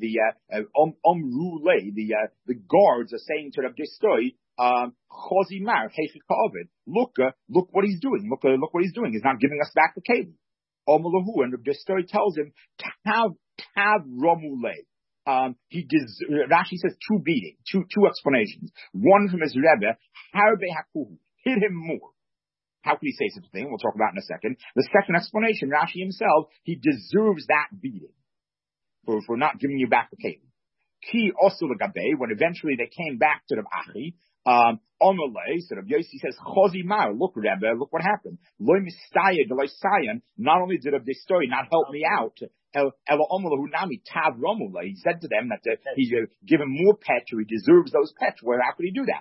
Omrule, the guards are saying to Rabbi Destoi, Chozimar, Hechikavid, look what he's doing. Look what he's doing. He's not giving us back the cable. Omalahu, and Rabbi Destoi tells him, Tav Romule. Rashi says two beating, two explanations. One from his Rebbe, Harbe Hakuhu, hit him more. How could he say such a thing? We'll talk about in a second. The second explanation, Rashi himself, he deserves that beating for not giving you back the cable. Ki also legabe, when eventually they came back to the Achi, Omelei, so Rabbi Yossi says, Chozi Mar, look Rebbe, look what happened. Loi mistaya deloi sayan, not only did Rabbi Destoi not help me out, Ela Omelahu nami tav romule, he said to them that he's given more pets, or he deserves those pets. Well, how could he do that?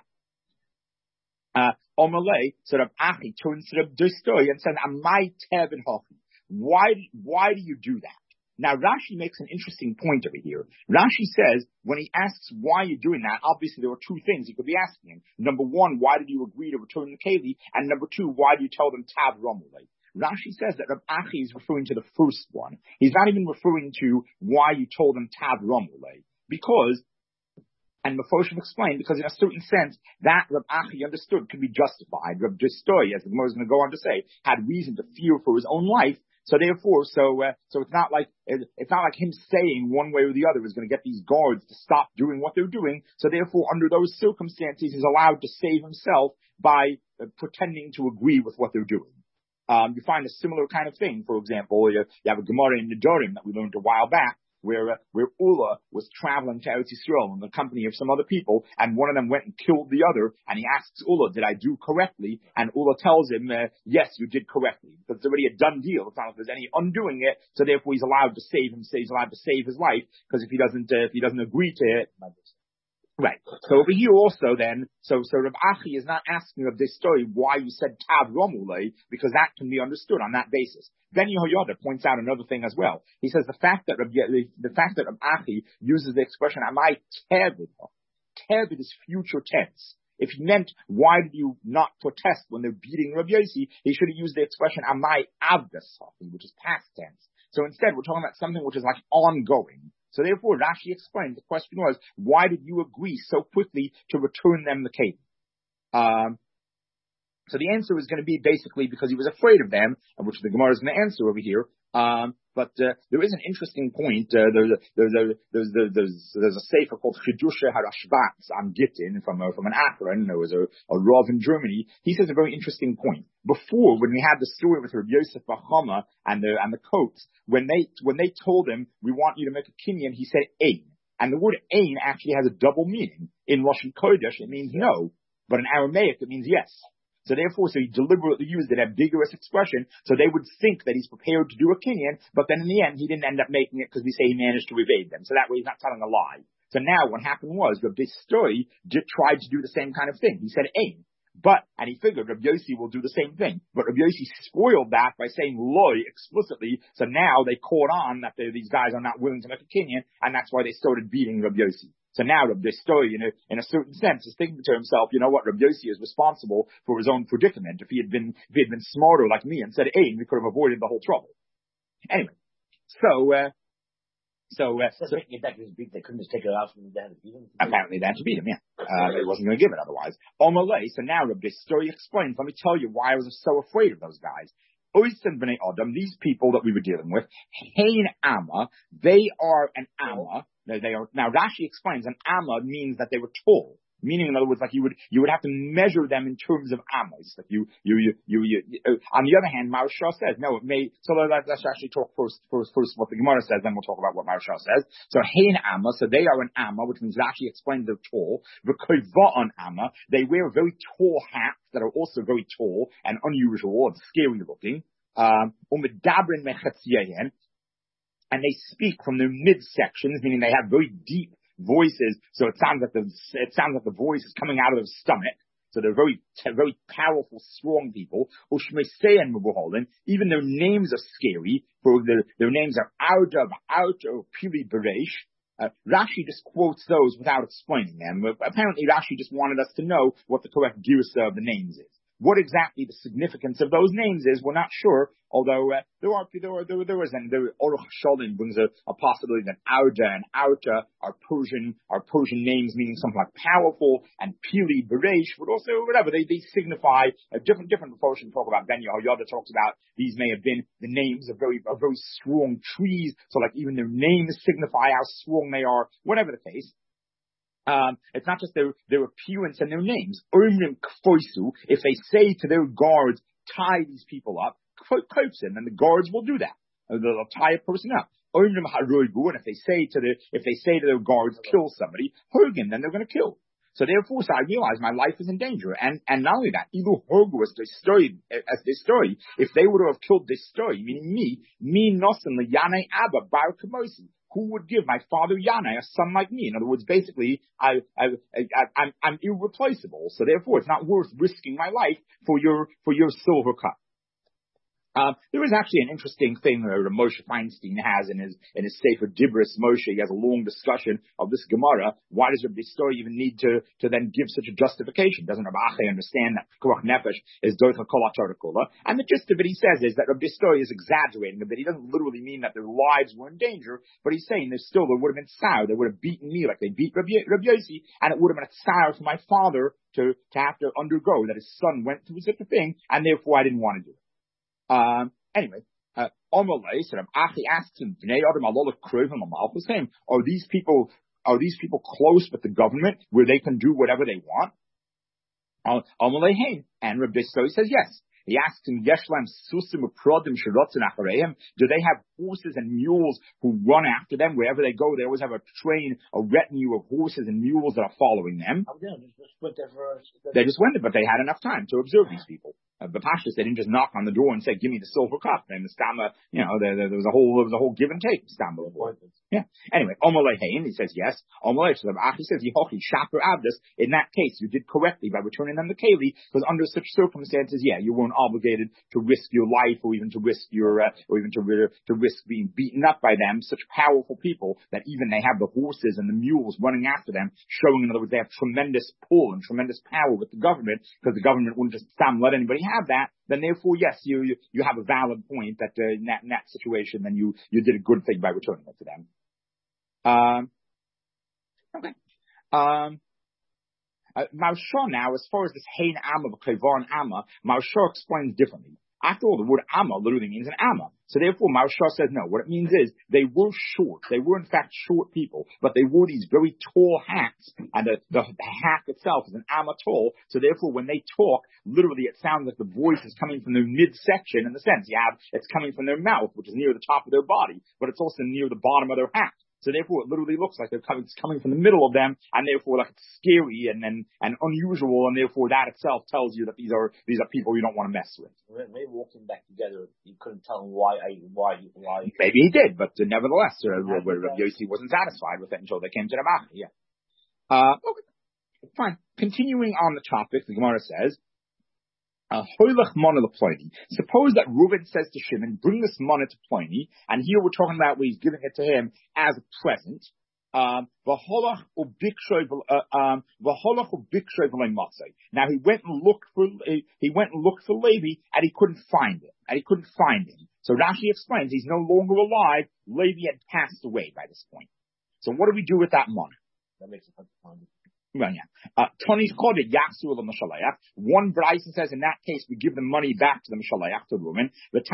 Omelei, so Rabbi Achi turns to Rabbi Destoi and says, Amai tevin hochi. Why do you do that? Now, Rashi makes an interesting point over here. Rashi says, when he asks why you're doing that, obviously there were two things he could be asking him. Number one, why did you agree to return the Keli? And number two, why do you tell them Tav Romulei? Rashi says that Rabbi Achi is referring to the first one. He's not even referring to why you told them Tav Romulei. Because, and Mephoshim explained, because in a certain sense, that Rabbi Achi understood could be justified. Rabbi Destoi, as the Gemara is going to go on to say, had reason to fear for his own life. So therefore, so it's not like him saying one way or the other is going to get these guards to stop doing what they're doing. So therefore, under those circumstances, he's allowed to save himself by pretending to agree with what they're doing. You find a similar kind of thing. For example, you have a Gemara in Nedarim that we learned a while back, where Ula was traveling to Eretz Yisrael in the company of some other people, and one of them went and killed the other, and he asks Ula, did I do correctly? And Ula tells him, yes, you did correctly, because it's already a done deal. It's not like there's any undoing it, so therefore he's allowed to save him, he's allowed to save his life, because if he doesn't agree to it, right. So over here also then, so Rav Achi is not asking of this story why you said Tav Romulei, because that can be understood on that basis. Ben Yehoyada points out another thing as well. He says the fact that Rav Achi uses the expression Amai Tevid. Tevid is future tense. If he meant why did you not protest when they're beating Rav Yossi, he should have used the expression Amai Avdas, which is past tense. So instead we're talking about something which is like ongoing. So therefore, Rashi explained, the question was, why did you agree so quickly to return them the cave? So the answer is going to be basically because he was afraid of them, which the Gemara is going to answer over here. But there is an interesting point. There's a sefer called Chidusha Harashvatz on Gittin from an Akron. There was a Rav in Germany. He says a very interesting point. Before, when we had the story with Rabbi Yosef Bachama and the coats, when they told him, we want you to make a kinyan, he said ein. And the word ein actually has a double meaning. In Lashon Kodesh, it means no, but in Aramaic, it means yes. So therefore, he deliberately used an ambiguous expression, so they would think that he's prepared to do a kinyan, but then in the end, he didn't end up making it because we say he managed to evade them. So that way he's not telling a lie. So now what happened was, Rabbi Destoi tried to do the same kind of thing. He said ein. And he figured Rabbi Yossi will do the same thing. But Rabbi Yossi spoiled that by saying loy explicitly, so now they caught on that these guys are not willing to make a kinyan, and that's why they started beating Rabbi Yossi. So now Rabbi Destoi, in a certain sense, is thinking to himself, you know what, Rabbi Yossi is responsible for his own predicament. If he had been smarter like me and said ein, we could have avoided the whole trouble. Anyway, they couldn't just take it out from the hand to beat him. Apparently they had to beat him, yeah. They wasn't going to give it otherwise. Omalei, so now Rabbi Destoi explains, let me tell you why I was so afraid of those guys. Oisen b'nei Adam, these people that we were dealing with, hein amma, they are an amma. Now Rashi explains an amma means that they were tall. Meaning, in other words, like you would have to measure them in terms of amos. Like on the other hand, Maharsha says, no, it may, so let's actually talk first what the Gemara says, then we'll talk about what Maharsha says. So, hein amma, so they are an amma, which means it actually explains they're tall. V'koiva'an amma, they wear very tall hats that are also very tall and unusual and scary looking. Umedabrin mechatziyahen, and they speak from their midsections, meaning they have very deep voices, so it sounds like the voice is coming out of their stomach. So they're very powerful, strong people. Even their names are scary. For their names are Auda, or Pili Beresh. Rashi just quotes those without explaining them. Apparently Rashi just wanted us to know what the correct girsa of the names is. What exactly the significance of those names is, we're not sure. Although there is, and Aruch Shalom brings a possibility that Auda and Auta are Persian names meaning something like powerful, and Pili Beresh would also whatever they signify a different proportion. Talk about Ben Yehoyada talks about these may have been the names of very strong trees. So like even their names signify how strong they are. Whatever the case. It's not just their appearance and their names. If they say to their guards, tie these people up, then the guards will do that. They'll tie a person up. And if they say to their guards, kill somebody, then they're going to kill. So therefore, I realize my life is in danger. And not only that, as this story, if they were to have killed this story, meaning me nosen Yane Abba bar Kamosi, who would give my father Yanai a son like me? In other words, basically, I'm irreplaceable. So therefore, it's not worth risking my life for your silver cup. There is actually an interesting thing that Moshe Feinstein has in his Sefer Dibros Moshe. He has a long discussion of this Gemara. Why does Rabbi Story even need to then give such a justification? Doesn't Rabbi Achai understand that Pikuach Nefesh is Doicha Kol HaTorah Kula? And the gist of it, he says, is that Rabbi Story is exaggerating a bit. He doesn't literally mean that their lives were in danger, but he's saying there would have been sour. They would have beaten me like they beat Rabbi Yossi, and it would have been a sour for my father to have to undergo, that his son went through such a thing, and therefore I didn't want to do it. Anyway, Omalei, so Achi asks him, are these people close with the government where they can do whatever they want? Omalei Hain. And Rabbi Soi says yes. He asks him, Yeshlam Susim Prodim Shirotzin Achareim. Do they have horses and mules who run after them wherever they go? They always have a retinue of horses and mules that are following them. They just went there, but they had enough time to observe these people. The Pashas, they didn't just knock on the door and say, give me the silver cup. And the Stama, there was a whole give and take. Stama. Yeah. Anyway, Omalei Hain, he says yes. Omalei, so he says, Yehochi Shaper Abdus. In that case, you did correctly by returning them to Keli, because under such circumstances, you weren't obligated to risk your life or even to risk to risk being beaten up by them. Such powerful people that even they have the horses and the mules running after them, showing, in other words, they have tremendous pull and tremendous power with the government, because the government wouldn't just let anybody have that. Then therefore, yes, you have a valid point that in that situation, then you did a good thing by returning it to them. Okay. Maharsha now, as far as this Hein Amma, Klevar Amma, Maharsha explains differently. After all, the word Amma literally means an Amma. So therefore, Maharsha says no. What it means is they were short. They were in fact short people, but they wore these very tall hats, and the hat itself is an Amma tall. So therefore, when they talk, literally it sounds like the voice is coming from their midsection. In the sense, it's coming from their mouth, which is near the top of their body, but it's also near the bottom of their hat. So therefore, it literally looks like it's coming from the middle of them, and therefore, like, it's scary and unusual, and therefore that itself tells you that these are people you don't want to mess with. Maybe walking back together, you couldn't tell him why. Maybe he did, but nevertheless, Rabbi Yossi wasn't satisfied with it until they came to the Macha. Yeah. Okay, fine. Continuing on the topic, the Gemara says, suppose that Reuben says to Shimon, bring this money to Pliny, and here we're talking about where he's giving it to him as a present. Now he went and looked for Levi, and he couldn't find him. So Rashi explains he's no longer alive. Levi had passed away by this point. So what do we do with that money? That makes it hard to find it. Tony's called it Yaksu al Mashalayach. One Bryson says in that case we give the money back to the Mashalayach, to Reuben.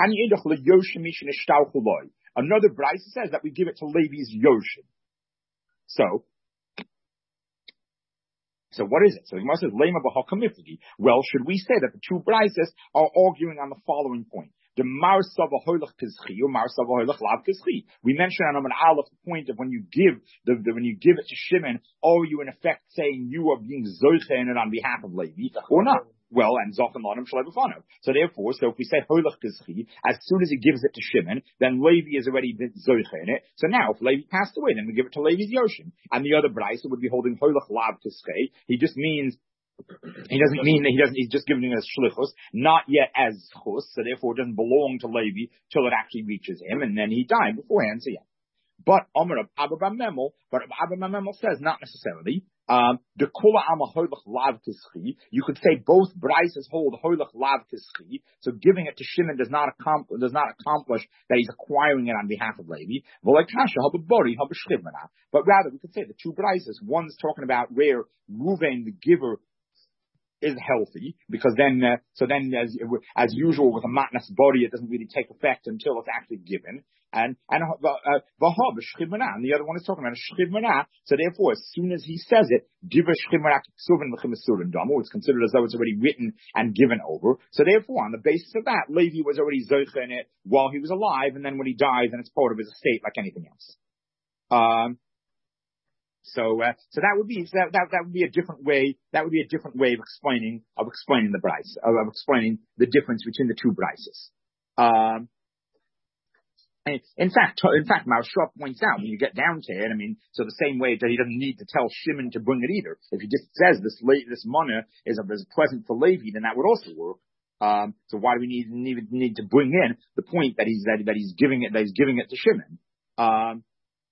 Another Bryson says that we give it to Levi's Yoshin. So So what is it? So the Gemara says, Lema b'hakamifligi. Well, should we say that the two brises are arguing on the following point? The marsava hoylach kizchi or marsava hoylach lav kizchi. We mentioned on an aleph the point of when you give when you give it to Shimon, are you in effect saying you are being zoche in it on behalf of Levi or not? Well, and Zochen Ladim Shalei B'fanav. So therefore, if we say Hoylach Kizchi, as soon as he gives it to Shimon, then Levi has already been Zoche in it. So now, if Levi passed away, then we give it to Levi's Yoshin. And the other Brisa would be holding Hoylach Lav Kizchi. He just means, he's just giving us Shlichus, not yet as Chus, so therefore it doesn't belong to Levi till it actually reaches him, and then he died beforehand, so yeah. But Amar of Abba Memel says not necessarily. The kula ama hoylach lav kischi. You could say both brises hold hoylach lav kischi. So giving it to Shimon does not accomplish that he's acquiring it on behalf of Levi. But rather we could say the two brises. One's talking about where Reuven the giver is healthy, because then, as usual with a matnas body, it doesn't really take effect until it's actually given. And the other one is talking about a shchivmana. So therefore, as soon as he says it, give a shchivmana it's considered as though it's already written and given over. So therefore, on the basis of that, Levi was already zoche in it while he was alive, and then when he dies, then it's part of his estate like anything else. So that would be a different way. That would be a different way of explaining the brice, of explaining the difference between the two brices. And in fact, Maharsha points out when you get down to it, so the same way that he doesn't need to tell Shimon to bring it either. If he just says this mana is a present for Levi, then that would also work. So why do we need to bring in the point that he's giving it to Shimon?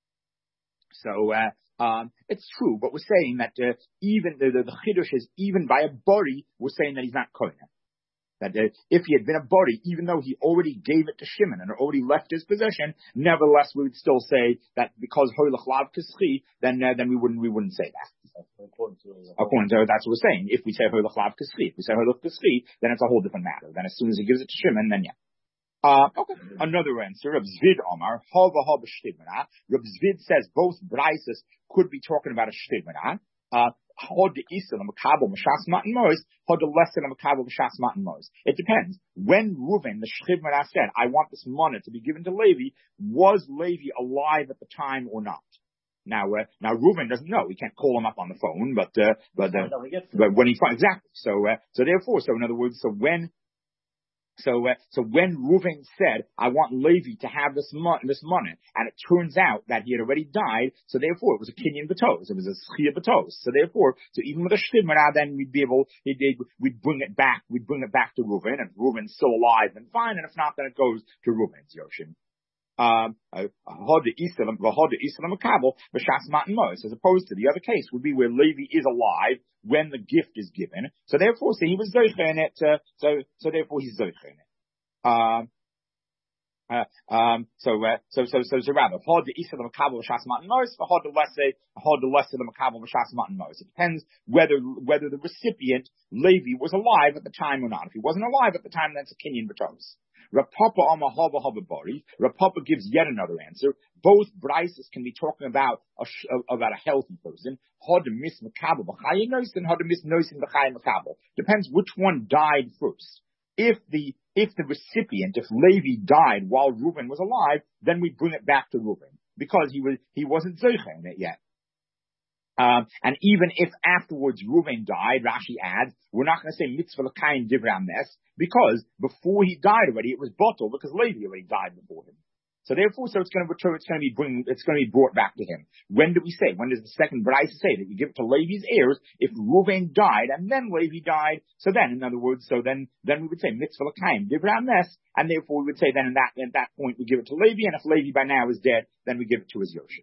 It's true, but we're saying that even the chiddush is even by a body, we're saying that he's not kohen. That if he had been a body, even though he already gave it to Shimon and already left his possession, nevertheless we would still say that because hoylach lav kischi, then we wouldn't say that. According to that's what we're saying. If we say hoylach lav kischi, if we say hoylach kischi, then it's a whole different matter. Then as soon as he gives it to Shimon, then yeah. Okay. Another answer, Reb Zvid Omar, Hava Hava Shtivmana. Reb Zvid says both brises could be talking about a Shtivmana. Hod the Islam Makabel Mashas Matan Mos, Hod the lesson of Makabel Mashas Matan Mos. It depends. When Reuven, the Shtivmana, said, I want this money to be given to Levi, was Levi alive at the time or not? Now Reuven doesn't know. We can't call him up on the phone, but when he finds, exactly. So in other words, So when Reuven said, I want Levi to have this money, and it turns out that he had already died, so therefore it was a kinyan b'tos, it was a schia b'tos. So even with a shtivmana, then we'd bring it back to Reuven, and if Reuven's still alive, then fine, and if not, then it goes to Reuven's Yoshin. As opposed to the other case would be where Levi is alive when the gift is given. So therefore, he was zoche in it. So therefore, he's zoche in it. So rather, hod the isa the makabel b'shas matan mos, hod the lesser the makabel b'shas matan mos. It depends whether the recipient Levi was alive at the time or not. If he wasn't alive at the time, that's a kinyan b'tos. Rapapa Amahava Hababari. Rapapa gives yet another answer. Both brises can be talking about a healthy person. Hod mis makabel b'chayin nois and hod mis nois in b'chayin makabel. Depends which one died first. If the recipient, if Levi died while Reuven was alive, then we bring it back to Reuven because he wasn't zoche in it yet. And even if afterwards Reuven died, Rashi adds, we're not going to say mitzvah l'kayin divrei mes because before he died already it was bottled because Levi already died before him. So therefore, it's going to be brought back to him. When do we say? When does the second Braisa say that you give it to Levi's heirs if Reuven died and then Levi died? So then, in other words, then we would say mitzvah l'kayin divrei mes, and therefore we would say then at that point we give it to Levi, and if Levi by now is dead, then we give it to his Yoshin.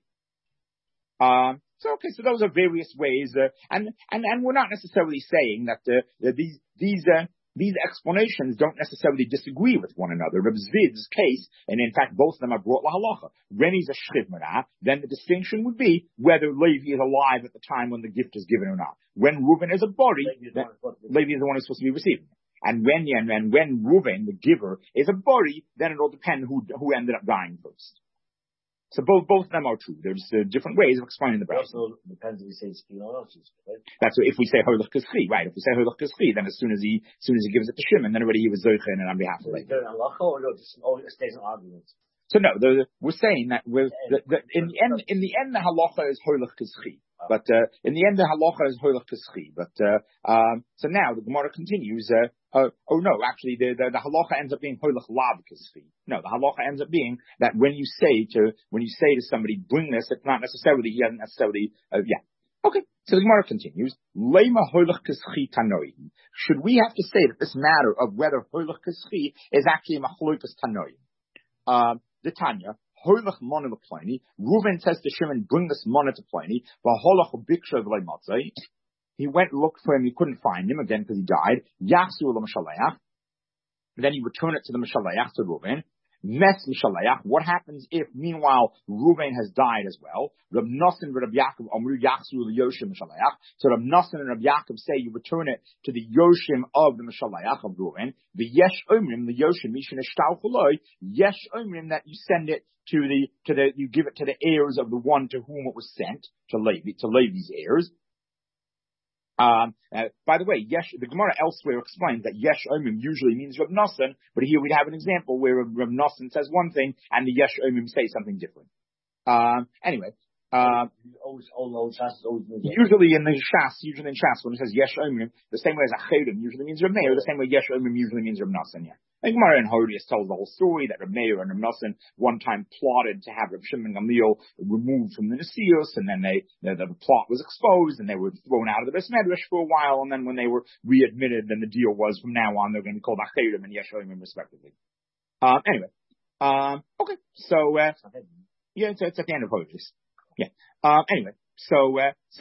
So those are various ways, and we're not necessarily saying that these explanations don't necessarily disagree with one another. Reb Zvid's case, and in fact both of them are brought lahalacha. When he's a shchivmana, then the distinction would be whether Levi is alive at the time when the gift is given or not. When Reuven is a body, Levi is the one who's supposed to be receiving it. And when Reuven, the giver, is a body, then it all depends who ended up dying first. So both of them are true. There's different ways of explaining the bracha. It also depends if we say ski or not, right? That's what, if we say hoylach kaschi, right? If we say hoylach kaschi, then as soon as he gives it to Shimon, then already he was zoichen and on behalf of Levi. Is there an halacha or no? Just it stays an argument. So no, we're saying that in the end the halacha is hoylach kaschi. But in the end, the halacha is hoylach kaschi. But so now the Gemara continues. Actually, the halacha ends up being hoylach lav kaschi. No, the halacha ends up being that when you say to somebody, bring this, it's not necessarily, he doesn't necessarily. Okay. So the Gemara continues. Lema hoylach kaschi tanoim. Should we have to say that this matter of whether hoylach kaschi is actually machlokas tanoim? The Tanya. Hoylach mona lePloni. Reuven says to Shimon, bring this mona to Ploni. V'holach biksha v'lei matzai. He went, looked for him, he couldn't find him again because he died. Yachsu l'mashaleach. Then he returned it to the mashaleach, to Reuven. Mes mashaleach. What happens if, meanwhile, Reuven has died as well? Rab Nosson and Rab Yaakov amru yachsu l'yoshim mashaleach. So Rab Nosson and Rab Yaakov say you return it to the yoshim of the mashaleach of Reuven. The yesh omrim, the yoshim, mishin eshtal chuloi. Yesh omrim, that you send it you give it to the heirs of the one to whom it was sent, to Levi's heirs. By the way, the Gemara elsewhere explains that Yesh Omim usually means Rab Nosson, but here we have an example where Rab Nosson says one thing and the Yesh Omim say something different. Anyway. Usually in Shas, when it says Yesh Omim, the same way as Achedim usually means Rab Meir, the same way Yesh Omim usually means Rab Nosson, yeah. And Gemara and Hodius tells the whole story that Rab Meir and Rab Nosson one time plotted to have Rab Shimon Gamliel removed from the Nesius, and then the plot was exposed, and they were thrown out of the Beis Medrash for a while, and then when they were readmitted, then the deal was from now on they're going to be called Achedim and Yesh Omim respectively. Anyway. Okay. So, it's at the end of Hodius. Yeah. Anyway, so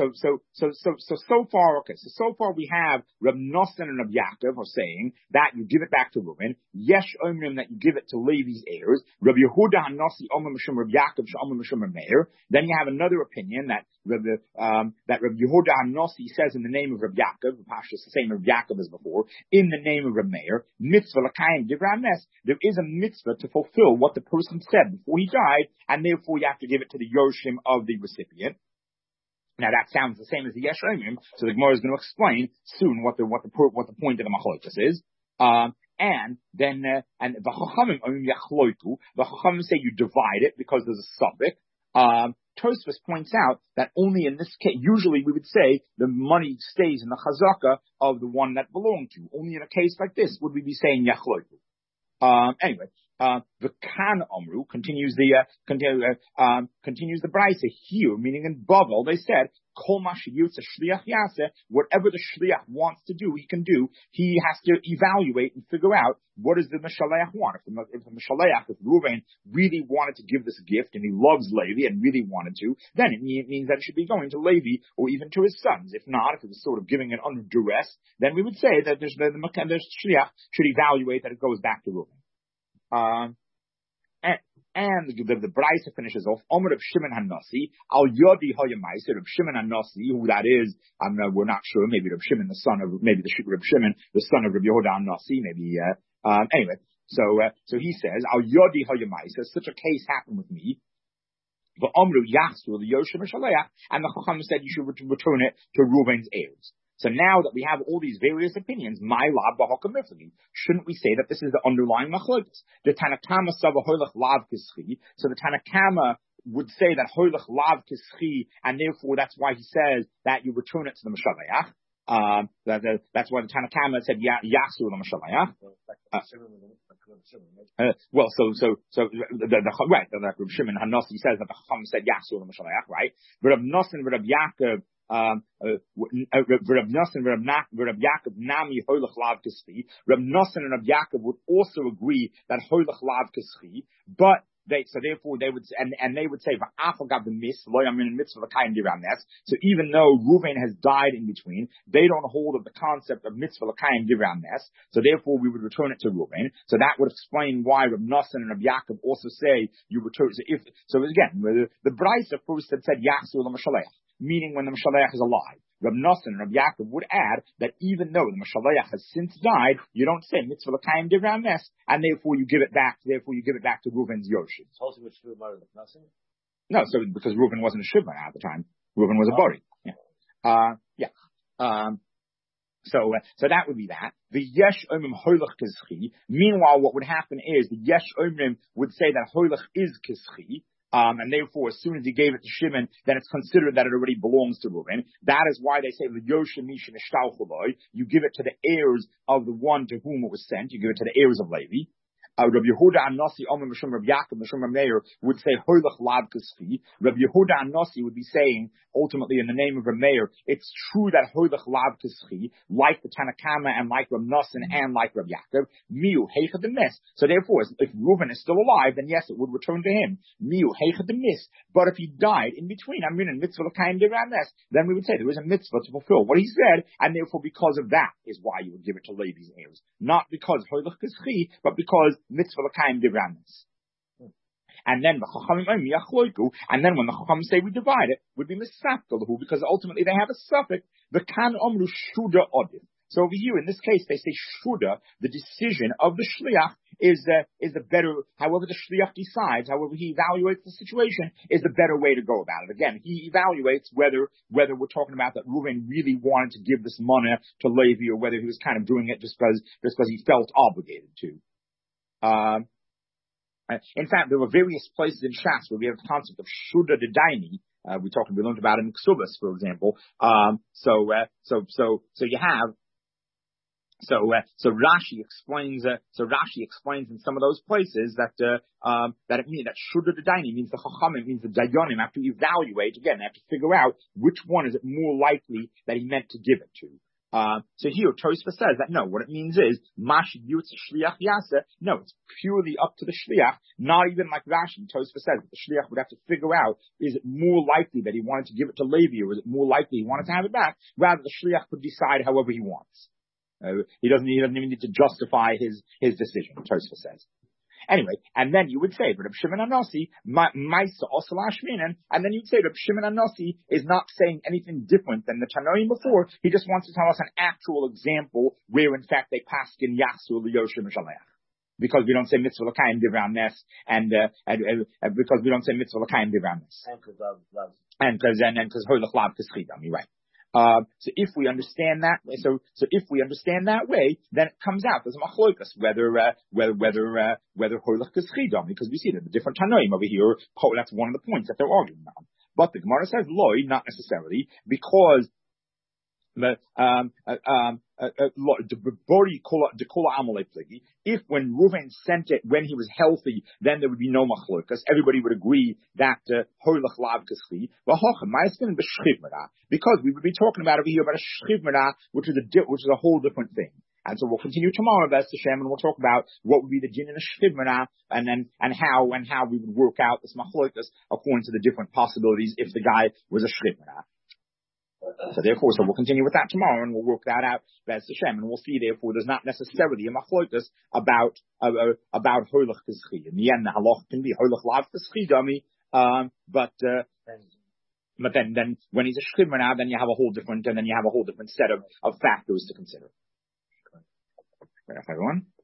far we have Rab Nosson and Rab Yaakov are saying that you give it back to Reuven. Yesh Omrim, that you give it to Levi's heirs. Rab Yehuda Hanasi Omer Mishum Rab Yaakov Omer Mishum Rab Meir. Then you have another opinion that Rab Yehuda Hanasi says in the name of Rab Yaakov, the Pasha is the same Rab Yaakov as before, in the name of Rab Meir. Mitzvah l'kayim divra mes. There is a mitzvah to fulfill what the person said before he died, and therefore you have to give it to the yoshim of the recipient. Now that sounds the same as the Yesh Omim, so the Gemara is going to explain soon what the point of the Machlokes is. And then the Chachamim yachloitu. The Chachamim say you divide it because there's a suffix. Tosfos points out that only in this case, usually we would say the money stays in the chazaka of the one that belonged to. Only in a case like this would we be saying yachloitu. Anyway. The Kan Amru continues the Brisa here, meaning in Bavel, they said, Kol ma sheyutza shliach yaseh, whatever the shliach wants to do, he can do. He has to evaluate and figure out what does the Meshaleach want. If Reuven really wanted to give this gift and he loves Levi and really wanted to, then it means that it should be going to Levi or even to his sons. If not, if it was sort of giving it under duress, then we would say that the shliach should evaluate that it goes back to Reuven. And the Brisa finishes off, Omer of Shimon HaNasi, Al Yodi Hoyamaiser of Shimon HaNasi, who that is, we're not sure, maybe Reb Shimon, the son of Reb Shimon, the son of Reb Yehuda HaNasi, maybe, anyway, so he says, Al Yodi Hoyamaiser, such a case happened with me, the Omru Yachsu, the Yoshim Shaleach, and the Chacham said you should return it to Reuven's heirs. So now that we have all these various opinions, my lab b'hokam miflagi, shouldn't we say that this is the underlying machlokes? The Tanakama sava hoylach lav kischi. So the Tanakama would say that hoylach lav kischi, and therefore that's why he says that you return it to the Mashaleach. That's why the Tanakama said yasu the Mashaleach. Well, so right, that Reb Shimon HaNasi says that the Chacham said yasu the Mashaleach, right? But Reb Nosson, Reb Yaakov. Reb Nosson, Reb Yaakov, Nami Hoylach Lav Kischi. Reb Nosson and Reb Yaakov would also agree that Hoylach Lav Kischi, but therefore they would say so even though Reuven has died in between, they don't hold of the concept of mitzvah l'kayim divrei mes. So therefore we would return it to Reuven. So that would explain why Reb Nosson and Reb Yaakov also say you return. So again, the Brisa first had said Yachsu l'Mashalech, meaning when the Mashaleach is alive. Reb Nosson and Reb Yaakov would add that even though the Mashaleach has since died, you don't say mitzvah l'kayim divrei mes, and therefore you give it back to Reuven's yoshim. It's also what's true about Reb Nosson. No, so because Reuven wasn't a Shivman at the time. Reuven was a Bori. So that would be that. The Yesh Omrim Hoylach Kizchi. Meanwhile, what would happen is the Yesh Omrim would say that Hoylach is Kizchi. And therefore, as soon as he gave it to Shimon, then it's considered that it already belongs to Reuven. That is why they say, you give it to the heirs of the one to whom it was sent. You give it to the heirs of Levi. Rabbi Yehuda Anasi, Omer Mishum Rabbi Yaakov, Mishum Rabbi Meir would say Hoylach Lav Kasfi. Rabbi Yehuda Anasi would be saying, ultimately in the name of Rabbi Meir, it's true that Hoylach Lav Kasfi, like the Tanakama and like Rabbi Nosson and like Rabbi Yaakov, Miu Heicha the Mis. So therefore, if Reuven is still alive, then yes, it would return to him. Miu Heicha the Mis. But if he died in between, Amin and Mitzvah L'Kayim Devanes, then we would say there was a mitzvah to fulfill what he said, and therefore because of that is why you would give it to Levi's heirs. Not because Hoylach Kasfi, but because mitzvah l'kayim divramis. And then the Chachamim and then when the Chachamim say we divide it, would be misafkalahu, because ultimately they have a suffix, the kan omru shuda odif. So over here in this case they say shuda, the decision of the shliach is the better, however the shliach decides, however he evaluates the situation, is the better way to go about it. Again, he evaluates whether we're talking about that Reuven really wanted to give this money to Levi, or whether he was kind of doing it just because he felt obligated to. In fact, there were various places in Shas where we have the concept of Shuda de Daini. We learned about it in Ksubas, for example. So Rashi explains in some of those places that it means that Shuda de Daini means the Chachamim, means the Dayanim have to evaluate, again, they have to figure out which one is it more likely that he meant to give it to. So here, Tosfos says that no, what it means is, Mash Yutz Shliach Yasa, no, it's purely up to the Shliach, not even like Rashi. Tosfos says that the Shliach would have to figure out, is it more likely that he wanted to give it to Levi, or is it more likely he wanted to have it back? Rather, the Shliach could decide however he wants. He doesn't even need to justify his decision, Tosfos says. Anyway, and then you would say, Reb Shimon Anasi, Maisa Osalash Minan, and then you'd say Reb Shimon Anasi is not saying anything different than the Tanoim before. He just wants to tell us an actual example where, in fact, they paskin Yasu Liyoshim Shalech. Because we don't say mitzvah l'kayim divram nes, and because we don't say mitzvah l'kayim divram nes. And because hoylach lav k'schidam, you're right. So if we understand that, way, then it comes out there's a machlokas whether hoylach k'schidam, because we see that the different tanoim over here. That's one of the points that they're arguing on. But the Gemara says loy, not necessarily, because if when Reuven sent it when he was healthy, then there would be no machlokas. Everybody would agree that hoylach lav kaschi. Because we would be talking about over here about a shchivmera, which is a whole different thing. And so we'll continue tomorrow, B'ez Hashem, and we'll talk about what would be the din in a shchivmera, and how we would work out this machlokas according to the different possibilities if the guy was a shchivmera. So we'll continue with that tomorrow, and we'll work that out, B'ez Hashem, and we'll see, therefore, there's not necessarily a machlokas about hoylach k'schi. In the end, the halach can be hoylach lav k'schi dummy, but then when he's a shchivmera, then you have a whole different set of factors to consider. Right, everyone?